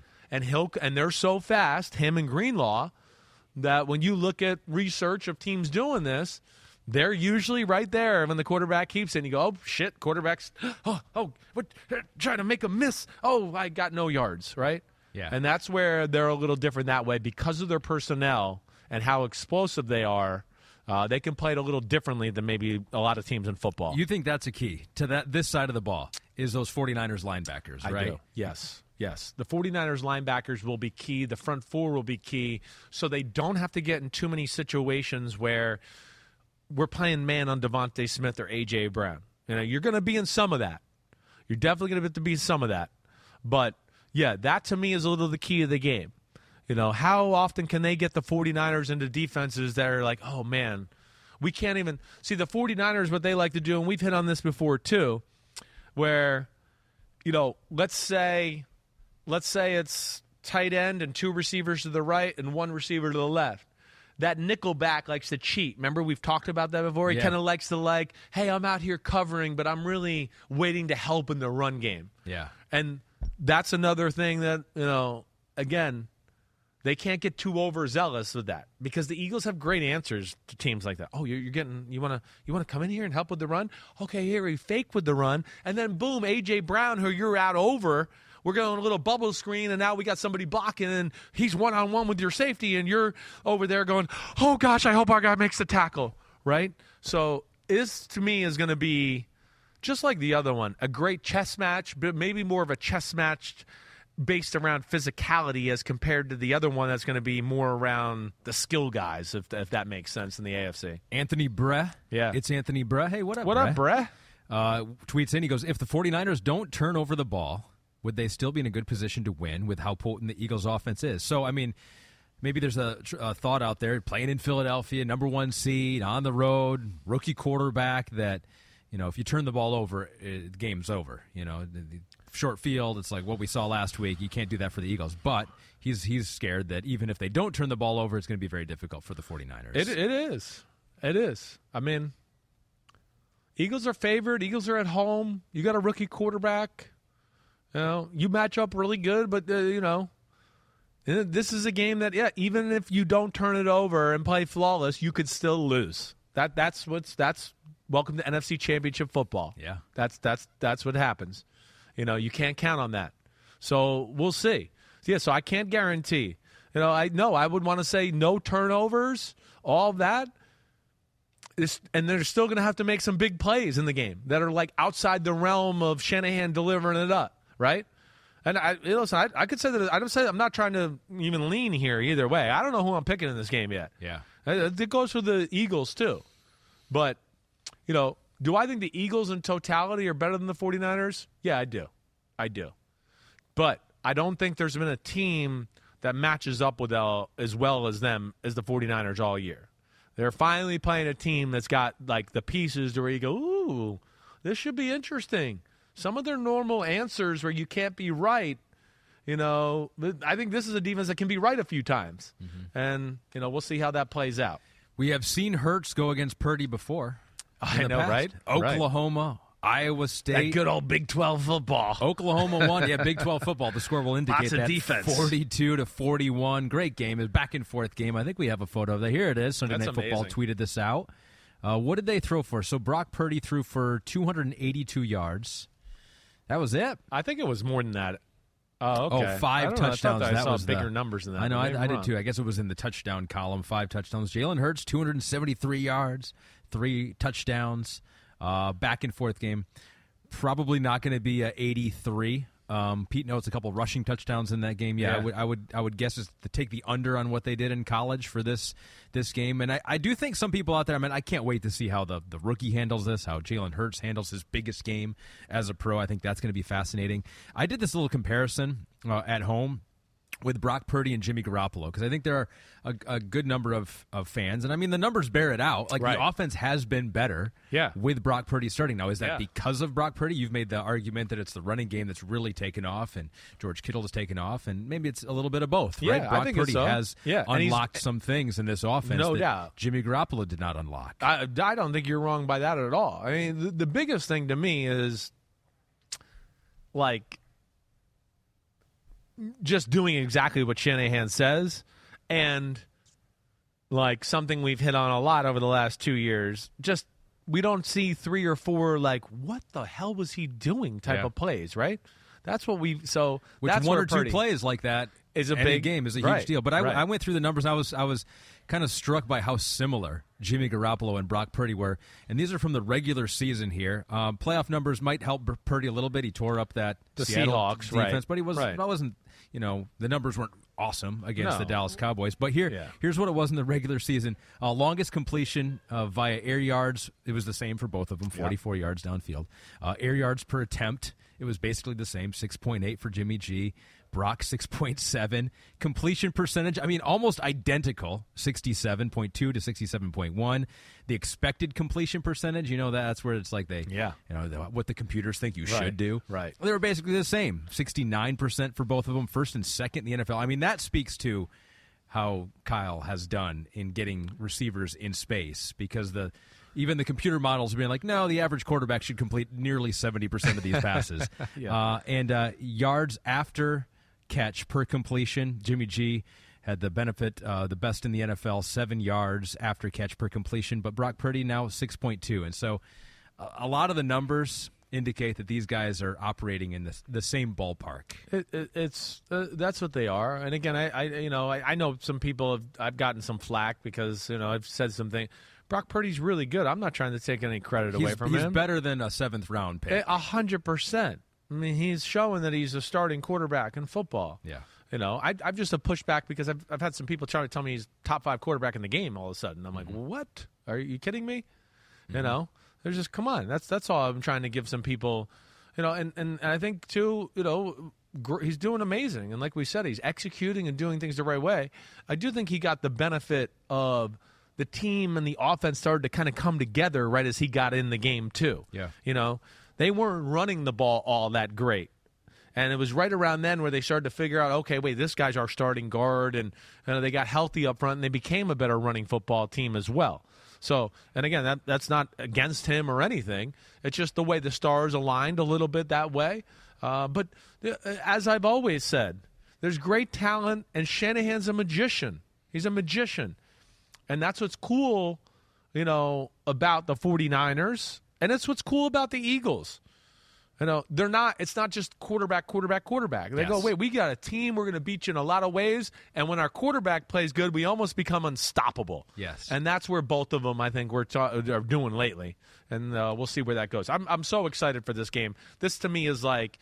And they're so fast, him and Greenlaw, that when you look at research of teams doing this, they're usually right there when the quarterback keeps it. And you go, oh, shit, quarterback's, what, trying to make a miss. Oh, I got no yards, right? Yeah. And that's where they're a little different that way because of their personnel and how explosive they are. They can play it a little differently than maybe a lot of teams in football. You think that's a key to this side of the ball is those 49ers linebackers, right? I do. Yes. The 49ers linebackers will be key. The front four will be key. So they don't have to get in too many situations where we're playing man on Devontae Smith or A.J. Brown. You know, you're going to be in some of that. You're definitely going to have to be in some of that. But, yeah, that to me is a little the key of the game. You know, how often can they get the 49ers into defenses that are like, oh, man, we can't even – see, the 49ers, what they like to do, and we've hit on this before too, where, you know, let's say it's tight end and two receivers to the right and one receiver to the left. That nickelback likes to cheat. Remember, we've talked about that before? He kind of likes to hey, I'm out here covering, but I'm really waiting to help in the run game. Yeah. And that's another thing that, you know, again, they can't get too overzealous with that because the Eagles have great answers to teams like that. Oh, you want to come in here and help with the run? Okay, here we fake with the run, and then boom, A.J. Brown, who you're out over, we're going a little bubble screen, and now we got somebody blocking, and he's one-on-one with your safety, and you're over there going, oh, gosh, I hope our guy makes the tackle, right? So this, to me, is going to be, just like the other one, a great chess match, but maybe more of a chess match based around physicality as compared to the other one that's going to be more around the skill guys, if that makes sense in the AFC. Anthony Bre. Yeah. It's Anthony Bre. Hey, what up, What up, Bre? Tweets in, he goes, if the 49ers don't turn over the ball, would they still be in a good position to win with how potent the Eagles' offense is? So, I mean, maybe there's a thought out there, playing in Philadelphia, number 1 seed, on the road, rookie quarterback, that, you know, if you turn the ball over, the game's over. You know, the short field, it's like what we saw last week. You can't do that for the Eagles. But he's scared that even if they don't turn the ball over, it's going to be very difficult for the 49ers. It is. It is. I mean, Eagles are favored. Eagles are at home. You got a rookie quarterback. You know, you match up really good, but, you know, this is a game that, yeah, even if you don't turn it over and play flawless, you could still lose. That's welcome to NFC Championship football. Yeah. That's what happens. You know, you can't count on that. So we'll see. Yeah, so I can't guarantee. You know, I would want to say no turnovers, all of that. And they're still going to have to make some big plays in the game that are like outside the realm of Shanahan delivering it up. Right, and I could say that I'm not trying to even lean here either way. I don't know who I'm picking in this game yet. Yeah, it goes for the Eagles too. But, you know, do I think the Eagles in totality are better than the 49ers? Yeah, I do. But I don't think there's been a team that matches up with as well as them as the 49ers all year. They're finally playing a team that's got like the pieces to where you go, ooh, this should be interesting. Some of their normal answers where you can't be right, you know, I think this is a defense that can be right a few times. Mm-hmm. And, you know, we'll see how that plays out. We have seen Hurts go against Purdy before. I know, right? Oklahoma, Iowa State. That good old Big 12 football. Oklahoma won. Yeah, Big 12 football. The score will indicate Lots of that. Defense. 42-41. Great game. It was back and forth game. I think we have a photo of that. Here it is. Sunday Night Football tweeted this out. What did they throw for? So Brock Purdy threw for 282 yards. That was it. I think it was more than that. Oh, okay. 5 touchdowns. I that saw was bigger numbers than that. I know. I did too. I guess it was in the touchdown column. 5 touchdowns. Jalen Hurts, 273 yards, 3 touchdowns. Back and forth game. Probably not going to be 83. Pete notes a couple rushing touchdowns in that game. Yeah. I would guess is to take the under on what they did in college for this game. And I do think some people out there, I mean, I can't wait to see how the rookie handles this, how Jalen Hurts handles his biggest game as a pro. I think that's going to be fascinating. I did this little comparison at home with Brock Purdy and Jimmy Garoppolo, because I think there are a good number of fans, and I mean the numbers bear it out. Like the offense has been better with Brock Purdy starting. Now, is that because of Brock Purdy? You've made the argument that it's the running game that's really taken off, and George Kittle has taken off, and maybe it's a little bit of both, right? Brock Purdy has unlocked some things in this offense no that doubt. Jimmy Garoppolo did not unlock. I don't think you're wrong by that at all. I mean, the biggest thing to me is like just doing exactly what Shanahan says, and like something we've hit on a lot over the last 2 years, just we don't see 3 or 4 like what the hell was he doing type of plays, right? That's what we that's one or Purdy, two plays like that is a big game is a huge deal. But I went through the numbers. I was kind of struck by how similar Jimmy Garoppolo and Brock Purdy were, and these are from the regular season here. Playoff numbers might help Purdy a little bit. He tore up the Seattle Seahawks defense, but he wasn't. You know, the numbers weren't awesome against the Dallas Cowboys. But here's what it was in the regular season. Longest completion via air yards, it was the same for both of them, 44 yards downfield. Air yards per attempt, it was basically the same, 6.8 for Jimmy G. Brock, 6.7. Completion percentage, I mean, almost identical, 67.2 to 67.1. The expected completion percentage, you know, that's where it's like what the computers think you should do. Right. They were basically the same, 69% for both of them, first and second in the NFL. I mean, that speaks to how Kyle has done in getting receivers in space, because even the computer models are being like, no, the average quarterback should complete nearly 70% of these passes. And yards after catch per completion, Jimmy G had the benefit, the best in the NFL, 7 yards after catch per completion, but Brock Purdy now 6.2. And so a lot of the numbers indicate that these guys are operating in the same ballpark. It's that's what they are. And again, I know some people I've gotten some flack because I've said something. Brock Purdy's really good. I'm not trying to take any credit away from him. He's better than a 7th round pick. 100%. I mean, he's showing that he's a starting quarterback in football. Yeah. I've just a pushback because I've had some people trying to tell me he's top 5 quarterback in the game all of a sudden. I'm like, what? Are you kidding me? They're just, come on. That's all I'm trying to give some people, and I think too, he's doing amazing. And like we said, he's executing and doing things the right way. I do think he got the benefit of the team and the offense started to kind of come together right as he got in the game too. Yeah. They weren't running the ball all that great. And it was right around then where they started to figure out, okay, wait, this guy's our starting guard, and they got healthy up front, and they became a better running football team as well. So, and again, that's not against him or anything. It's just the way the stars aligned a little bit that way. But as I've always said, there's great talent, and Shanahan's a magician. He's a magician. And that's what's cool, about the 49ers, and that's what's cool about the Eagles. They're not. It's not just quarterback. They go, wait, we got a team. We're going to beat you in a lot of ways. And when our quarterback plays good, we almost become unstoppable. Yes. And that's where both of them, I think, are doing lately. And we'll see where that goes. I'm so excited for this game. This to me is like,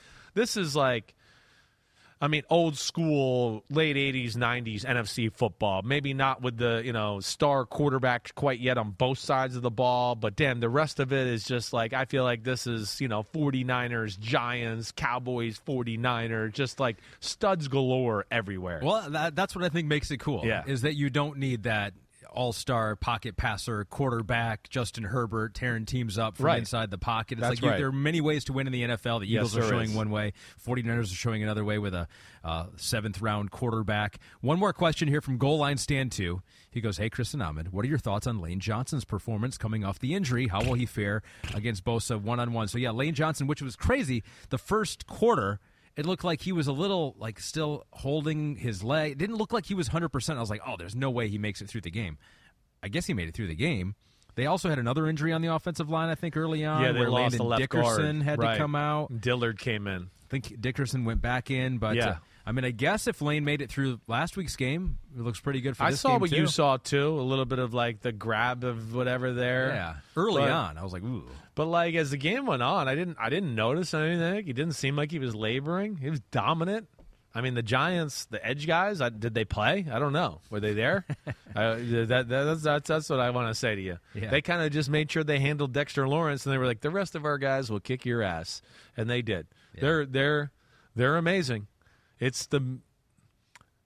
old school, late 80s, 90s NFC football. Maybe not with the, star quarterback quite yet on both sides of the ball, but damn, the rest of it is just like, I feel like this is, 49ers, Giants, Cowboys, 49ers, just like studs galore everywhere. Well, that's what I think makes it cool, is that you don't need that all-star pocket passer quarterback Justin Herbert tearing teams up from inside the pocket. It's there are many ways to win in the NFL. The Eagles are showing one way. 49ers are showing another way with a 7th-round quarterback. One more question here from Goal Line Stand 2. He goes, hey, Chris and Ahmed, what are your thoughts on Lane Johnson's performance coming off the injury? How will he fare against Bosa one-on-one? So, Lane Johnson, which was crazy, the first quarter, it looked like he was a little, still holding his leg. It didn't look like he was 100%. I was like, oh, there's no way he makes it through the game. I guess he made it through the game. They also had another injury on the offensive line, I think, early on. Yeah, they where lost Landon the left Dickerson guard. had to come out. Dillard came in. I think Dickerson went back in. But, I guess if Lane made it through last week's game, it looks pretty good for this game, I saw what too. you saw, too, a little bit of, the grab of whatever there. Yeah, early on. I was like, ooh. But, as the game went on, I didn't notice anything. He didn't seem like he was laboring. He was dominant. The Giants, the edge guys, did they play? I don't know. Were they there? That's what I want to say to you. Yeah. They kind of just made sure they handled Dexter Lawrence, and they were like, the rest of our guys will kick your ass, and they did. Yeah. They're amazing. It's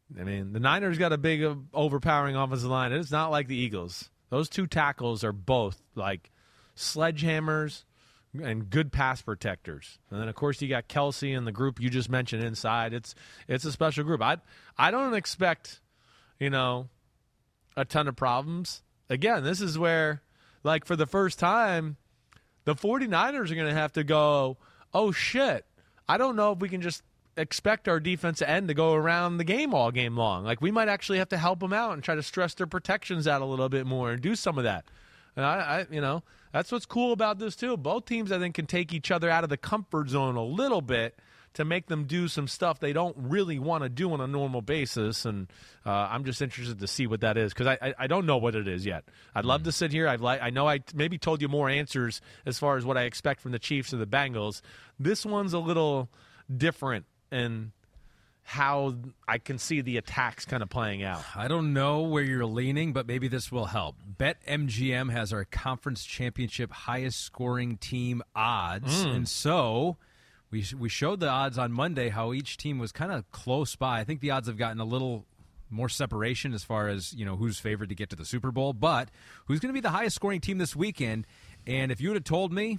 I mean, the Niners got a big, overpowering offensive line. It's not like the Eagles. Those two tackles are both like sledgehammers and good pass protectors. And then, of course, you got Kelsey and the group you just mentioned inside. It's a special group. I don't expect, a ton of problems. Again, this is where, like, for the first time, the 49ers are going to have to go, oh, shit, I don't know if we can just expect our defensive end to go around the game all game long. Like, we might actually have to help them out and try to stress their protections out a little bit more and do some of that. And that's what's cool about this too. Both teams, I think, can take each other out of the comfort zone a little bit to make them do some stuff they don't really want to do on a normal basis. And I'm just interested to see what that is, because I don't know what it is yet. I'd love to sit here. I know I maybe told you more answers as far as what I expect from the Chiefs or the Bengals. This one's a little different in how I can see the attacks kind of playing out. I don't know where you're leaning, but maybe this will help. BetMGM has our conference championship highest scoring team odds, and so we showed the odds on Monday how each team was kind of close by. I think the odds have gotten a little more separation as far as who's favored to get to the Super Bowl, but who's going to be the highest scoring team this weekend? And if you would have told me,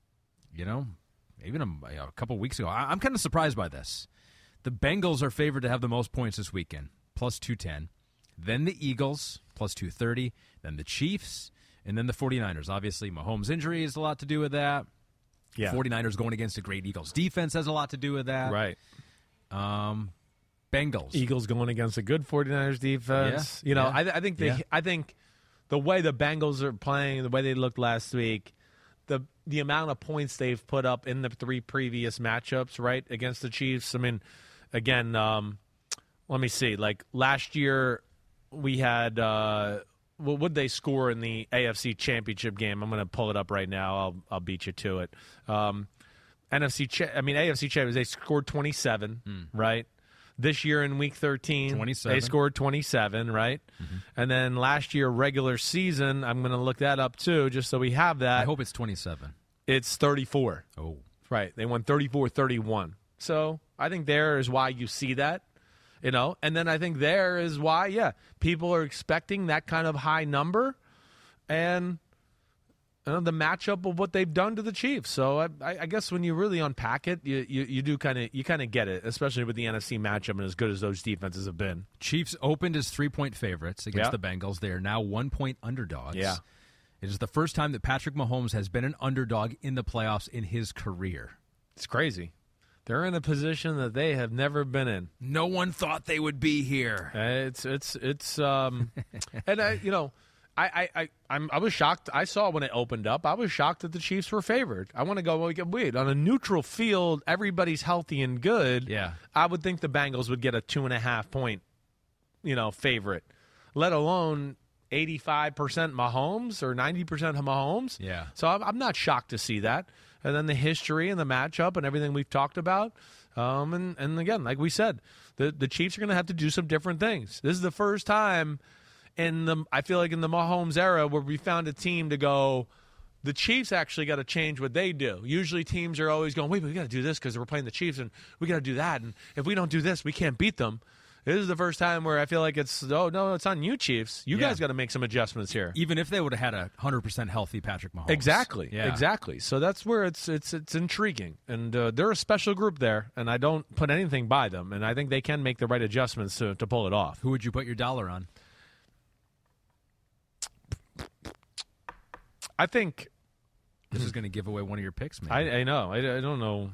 even a couple weeks ago, I'm kind of surprised by this. The Bengals are favored to have the most points this weekend, plus 210. Then the Eagles, plus 230. Then the Chiefs, and then the 49ers. Obviously, Mahomes' injury has a lot to do with that. Yeah. 49ers going against a great Eagles defense has a lot to do with that. Right. Bengals. Eagles going against a good 49ers defense. Yeah. I think I think the way the Bengals are playing, the way they looked last week, the amount of points they've put up in the 3 previous matchups, right, against the Chiefs. I mean, again, let me see. Like last year, we had what would they score in the AFC Championship game? I'm going to pull it up right now. I'll beat you to it. AFC Champions, they scored 27, right? This year in Week 13, 27. They scored 27, right? Mm-hmm. And then last year, regular season, I'm going to look that up too, just so we have that. I hope it's 27. It's 34. Oh. Right. They won 34-31. So I think there is why you see that, And then I think there is why, people are expecting that kind of high number and the matchup of what they've done to the Chiefs. So I guess when you really unpack it, you do kind of get it, especially with the NFC matchup and as good as those defenses have been. Chiefs opened as 3-point favorites against the Bengals. They are now 1-point underdogs. Yeah. It is the first time that Patrick Mahomes has been an underdog in the playoffs in his career. It's crazy. They're in a position that they have never been in. No one thought they would be here. It's and I was shocked. I saw when it opened up. I was shocked that the Chiefs were favored. I want to go, wait, on a neutral field, everybody's healthy and good. Yeah. I would think the Bengals would get a 2.5 point, favorite, let alone 85% Mahomes or 90% Mahomes. Yeah. So I'm not shocked to see that. And then the history and the matchup and everything we've talked about. And again, like we said, the Chiefs are going to have to do some different things. This is the first time I feel like in the Mahomes era where we found a team to go, the Chiefs actually got to change what they do. Usually teams are always going, wait, we got to do this because we're playing the Chiefs, and we got to do that. And if we don't do this, we can't beat them. This is the first time where I feel like it's on you, Chiefs. You guys got to make some adjustments here. Even if they would have had a 100% healthy Patrick Mahomes. Exactly. Yeah. Exactly. So that's where it's intriguing. And they're a special group there, and I don't put anything by them. And I think they can make the right adjustments to pull it off. Who would you put your dollar on? I think this is going to give away one of your picks, man. I know. I don't know.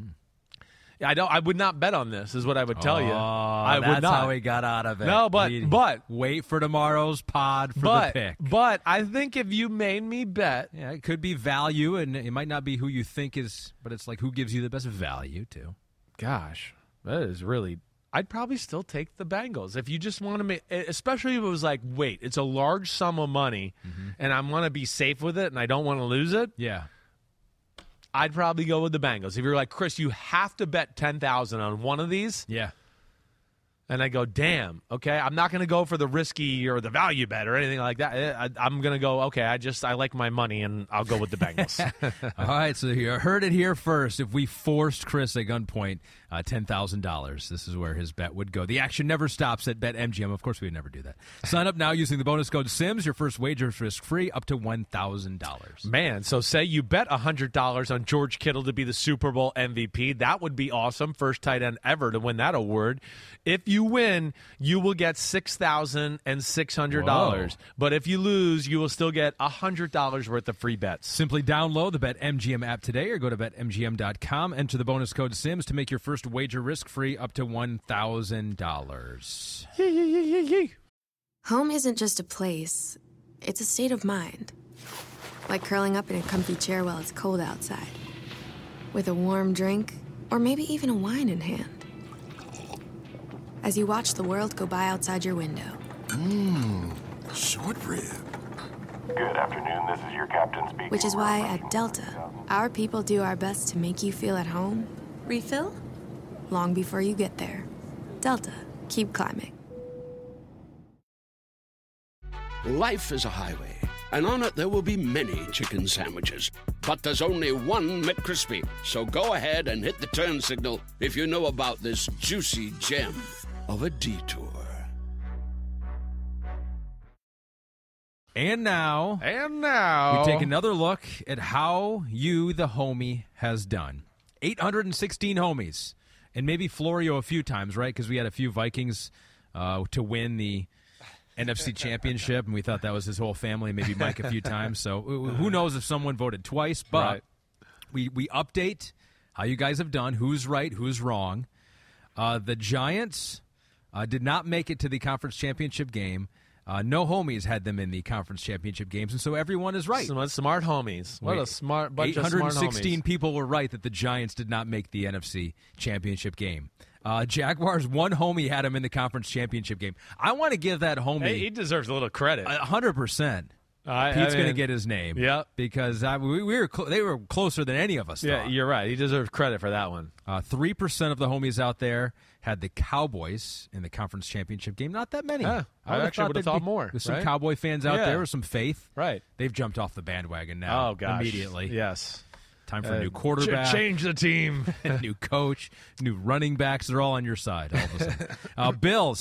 I would not bet on this, is what I would tell you. I would not. That's how he got out of it. No, but wait for tomorrow's pod for the pick. But I think if you made me bet, it could be value, and it might not be who you think is, but it's like who gives you the best value too. Gosh, that is really. I'd probably still take the Bengals if you just want to make, especially if it was like, wait, it's a large sum of money, and I want to be safe with it, and I don't want to lose it. Yeah. I'd probably go with the Bengals. If you're like, Chris, you have to bet $10,000 on one of these. Yeah. and I go, damn, okay, I'm not going to go for the risky or the value bet or anything like that. I'm going to go, okay, I like my money, and I'll go with the Bengals. All right, so you heard it here first. If we forced Chris at gunpoint, $10,000, this is where his bet would go. The action never stops at BetMGM. Of course, we would never do that. Sign up now using the bonus code SIMS. Your first wager is risk-free up to $1,000. Man, so say you bet $100 on George Kittle to be the Super Bowl MVP. That would be awesome. First tight end ever to win that award. If you win, you will get $6,600. But if you lose, you will still get $100 worth of free bets. Simply download the BetMGM app today or go to BetMGM.com. Enter the bonus code SIMS to make your first wager risk-free up to $1,000. Home isn't just a place, it's a state of mind. Like curling up in a comfy chair while it's cold outside, with a warm drink, or maybe even a wine in hand. As you watch the world go by outside your window. Short rib. Good afternoon, this is your captain speaking. Which is why at Delta, our people do our best to make you feel at home. Refill? Long before you get there. Delta, keep climbing. Life is a highway, and on it there will be many chicken sandwiches. But there's only one McCrispy. So go ahead and hit the turn signal if you know about this juicy gem of a detour. And now, we take another look at how you, the homie, has done. 816 homies. And maybe Florio a few times, right? Because we had a few Vikings to win the NFC Championship, and we thought that was his whole family, maybe Mike a few times. So who knows if someone voted twice, but we update how you guys have done, who's right, who's wrong. The Giants did not make it to the conference championship game. No homies had them in the conference championship games, and so everyone is right. Smart homies. What a smart bunch of smart homies. 816 people were right that the Giants did not make the NFC championship game. Jaguars, one homie had him in the conference championship game. I want to give that homie... Hey, he deserves a little credit. 100%. Pete's going to get his name. Yeah. Because they were closer than any of us thought. Yeah, you're right. He deserves credit for that one. 3% of the homies out there had the Cowboys in the conference championship game. Not that many. I actually would have thought more. There's some Cowboy fans out there with some faith. Right. They've jumped off the bandwagon now. Oh, gosh. Immediately. Yes. Time for a new quarterback. Change the team. New coach, new running backs. They're all on your side all of a sudden. Bill,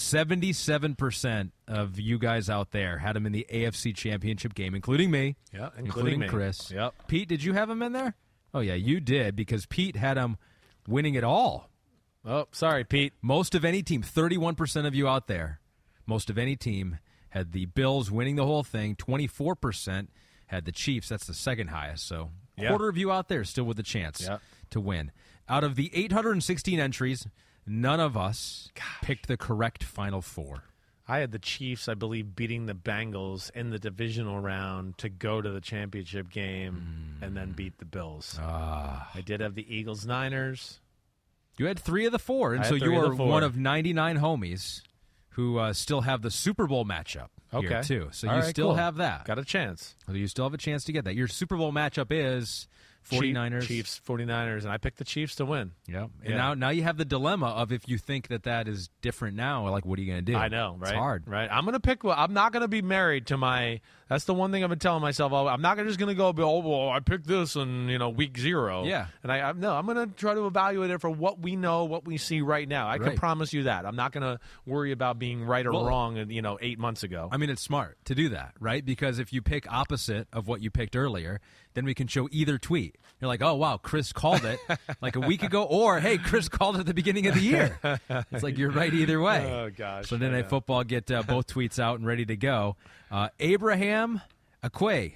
77% of you guys out there had him in the AFC Championship game, including me. Yeah, including me. Chris. Yep. Pete, did you have him in there? Oh, yeah, you did, because Pete had him winning it all. Oh, sorry, Pete. Most of any team, 31% of you out there, most of any team had the Bills winning the whole thing. 24% had the Chiefs. That's the second highest, so... Quarter of you out there still with a chance to win. Out of the 816 entries, none of us picked the correct Final Four. I had the Chiefs, I believe, beating the Bengals in the divisional round to go to the championship game and then beat the Bills. I did have the Eagles-Niners. You had 3 of the 4, and so you are one of 99 homies who still have the Super Bowl matchup. Here too. So you still have that. Got a chance. You still have a chance to get that. Your Super Bowl matchup is 49ers. Chiefs, 49ers, and I picked the Chiefs to win. Yep. And now you have the dilemma of if you think that is different now, like what are you going to do? I know, right? It's hard. Right. I'm going to pick I'm not going to be married to my that's the one thing I've been telling myself. I'm not just going to go, well, I picked this in, week 0. Yeah. And I'm going to try to evaluate it for what we know, what we see right now. I can promise you that. I'm not going to worry about being right or wrong 8 months ago. I mean, it's smart to do that, right? Because if you pick opposite of what you picked earlier, then we can show either tweet. You're like, oh, wow, Chris called it like a week ago, or, hey, Chris called it at the beginning of the year. It's like you're right either way. Oh, gosh. So Sunday Night Football, get both tweets out and ready to go. Abraham Akwe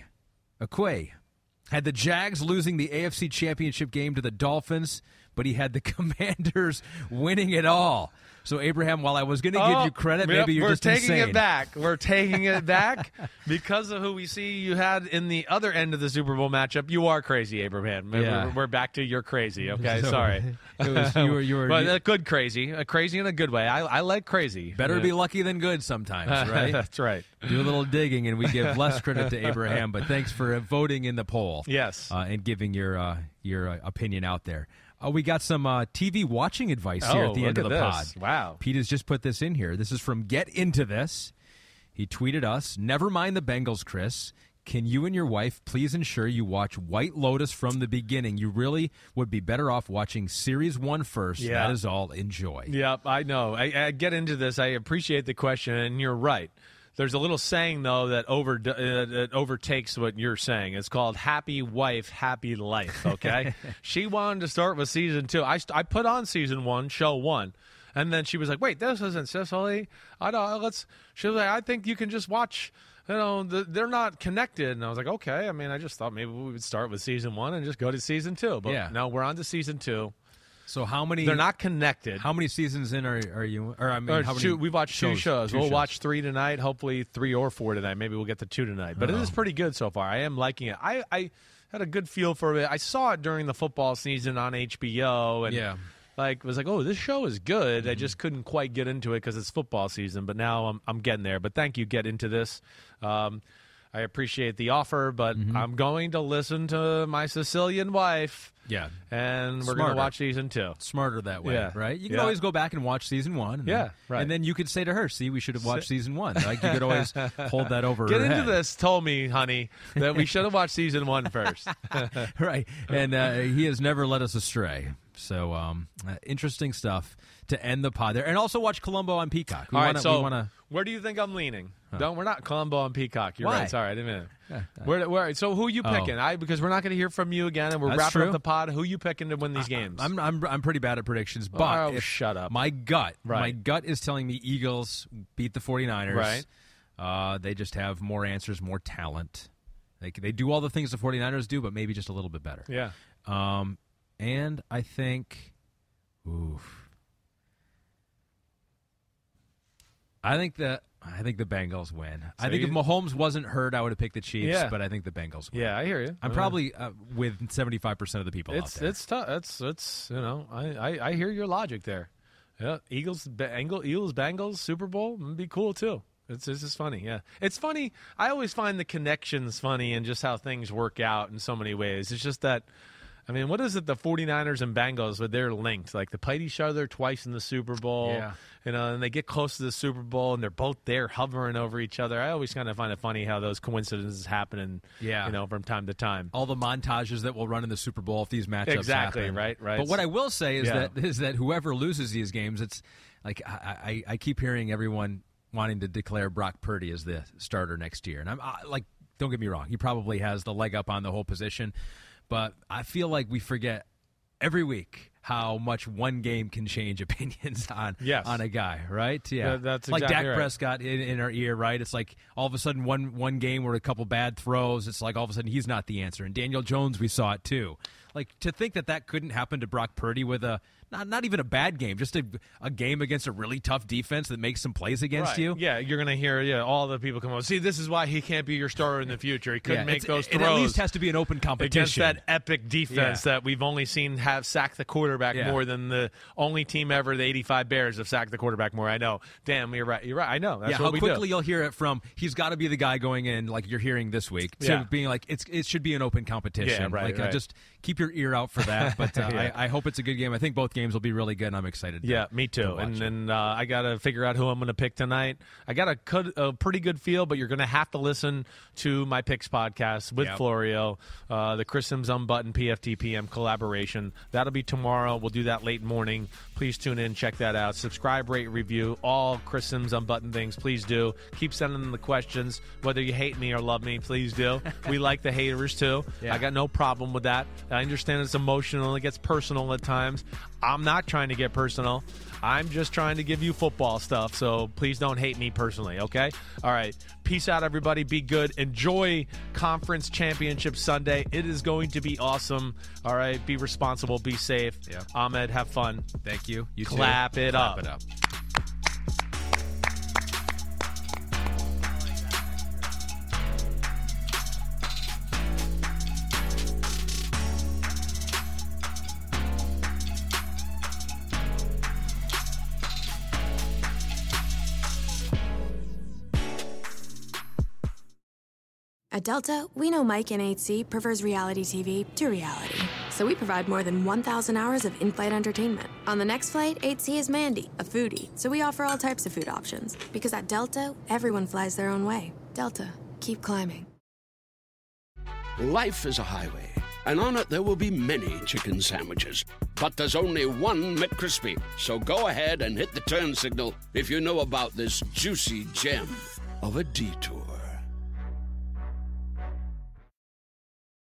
had the Jags losing the AFC Championship game to the Dolphins, but he had the Commanders winning it all. So, Abraham, while I was going to give you credit, maybe you're just insane. We're taking it back because of who we see you had in the other end of the Super Bowl matchup. You are crazy, Abraham. Yeah. We're back to you're crazy. Okay, sorry. You were but a good crazy, a crazy in a good way. I like crazy. Better be lucky than good sometimes, right? That's right. Do a little digging, and we give less credit to Abraham. But thanks for voting in the poll. Yes, and giving your opinion out there. We got some TV watching advice here at the end of the pod. Wow. Pete has just put this in here. This is from Get Into This. He tweeted us, "Never mind the Bengals, Chris. Can you and your wife please ensure you watch White Lotus from the beginning? You really would be better off watching Series 1 first. Yeah. That is all. Enjoy." Yep, I know. I Get Into This. I appreciate the question, and you're right. There's a little saying, though, that overtakes what you're saying. It's called happy wife, happy life, okay? She wanted to start with Season 2. I put on Season 1, Show 1, and then she was like, wait, this isn't Sicily. She was like, I think you can just watch, they're not connected. And I was like, okay. I mean, I just thought maybe we would start with Season 1 and just go to Season 2. But no, we're on to Season 2. So how many? They're not connected. How many seasons in are you? Or I mean, how many? We've watched 2 shows. We'll watch 3 tonight. Hopefully 3 or 4 tonight. Maybe we'll get to 2 tonight. But it is pretty good so far. I am liking it. I had a good feel for it. I saw it during the football season on HBO, and was like, oh, this show is good. I just couldn't quite get into it because it's football season. But now I'm getting there. But thank you, Get Into This. I appreciate the offer, but I'm going to listen to my Sicilian wife. Yeah. And we're going to watch Season 2. Smarter that way, right? You can always go back and watch Season 1. Right. And then you could say to her, see, we should have watched Season 1. Like, you could always hold that over Get her Into head. This told me, honey, that we should have watched Season 1 first. Right. And he has never led us astray. So interesting stuff to end the pod there. And also watch Columbo on Peacock. Where do you think I'm leaning? No, we're not Columbo on Peacock. You're right. Sorry, I didn't mean. So who are you picking? Because we're not going to hear from you again, and we're wrapping up the pod. Who are you picking to win these games? I'm pretty bad at predictions, but shut up. My gut is telling me Eagles beat the 49ers. Right. They just have more answers, more talent. They do all the things the 49ers do, but maybe just a little bit better. Yeah. And I think, I think the Bengals win. So I think if Mahomes wasn't hurt, I would have picked the Chiefs, but I think the Bengals win. Yeah, I hear you. I'm probably with 75% of the people out there. It's tough. It's I hear your logic there. Yeah, Eagles, Bengals, Super Bowl would be cool too. It's just funny. Yeah, it's funny. I always find the connections funny and just how things work out in so many ways. It's just that. I mean, what is it, the 49ers and Bengals, but they're linked. Like, they played each other twice in the Super Bowl. Yeah. And they get close to the Super Bowl, and they're both there hovering over each other. I always kind of find it funny how those coincidences happen, from time to time. All the montages that will run in the Super Bowl if these matchups happen. Right. But what I will say is that whoever loses these games, it's like I keep hearing everyone wanting to declare Brock Purdy as the starter next year. And I'm like, don't get me wrong, he probably has the leg up on the whole position. But I feel like we forget every week how much one game can change opinions on a guy, right? Yeah, that's like exactly Dak Prescott in our ear, right? It's like all of a sudden one game where a couple bad throws, it's like all of a sudden he's not the answer. And Daniel Jones, we saw it too. Like, to think that couldn't happen to Brock Purdy with not even a bad game, just a game against a really tough defense that makes some plays against you. Yeah, you're going to hear all the people come on. See, this is why he can't be your starter in the future. He couldn't make those throws. It at least has to be an open competition. Against that epic defense that we've only seen have sacked the quarterback more than the only team ever, the 85 Bears, have sacked the quarterback more. I know. Damn, you're right. I know. That's what we do. How quickly you'll hear it from he's got to be the guy going in, like you're hearing this week, to being like it should be an open competition. Yeah, right. Just keep your ear out for that. But I hope it's a good game. I think both games will be really good. I'm excited. Me too. And then I got to figure out who I'm going to pick tonight. I got a pretty good feel, but you're going to have to listen to my picks podcast with Florio, the Chris Sims Unbuttoned PFTPM collaboration. That'll be tomorrow. We'll do that late morning. Please tune in, check that out. Subscribe, rate, review all Chris Sims Unbuttoned things. Please do. Keep sending them the questions. Whether you hate me or love me, please do. We like the haters too. I got no problem with that. I understand it's emotional. It gets personal at times. I'm not trying to get personal. I'm just trying to give you football stuff, so please don't hate me personally, okay? All right. Peace out, everybody. Be good. Enjoy Conference Championship Sunday. It is going to be awesome. All right? Be responsible. Be safe. Yeah. Ahmed, have fun. Thank you. You too. Clap it up. Clap it up. At Delta, we know Mike in 8C prefers reality TV to reality. So we provide more than 1,000 hours of in-flight entertainment. On the next flight, 8C is Mandy, a foodie, so we offer all types of food options. Because at Delta, everyone flies their own way. Delta, keep climbing. Life is a highway, and on it there will be many chicken sandwiches. But there's only one McCrispy. So go ahead and hit the turn signal if you know about this juicy gem of a detour.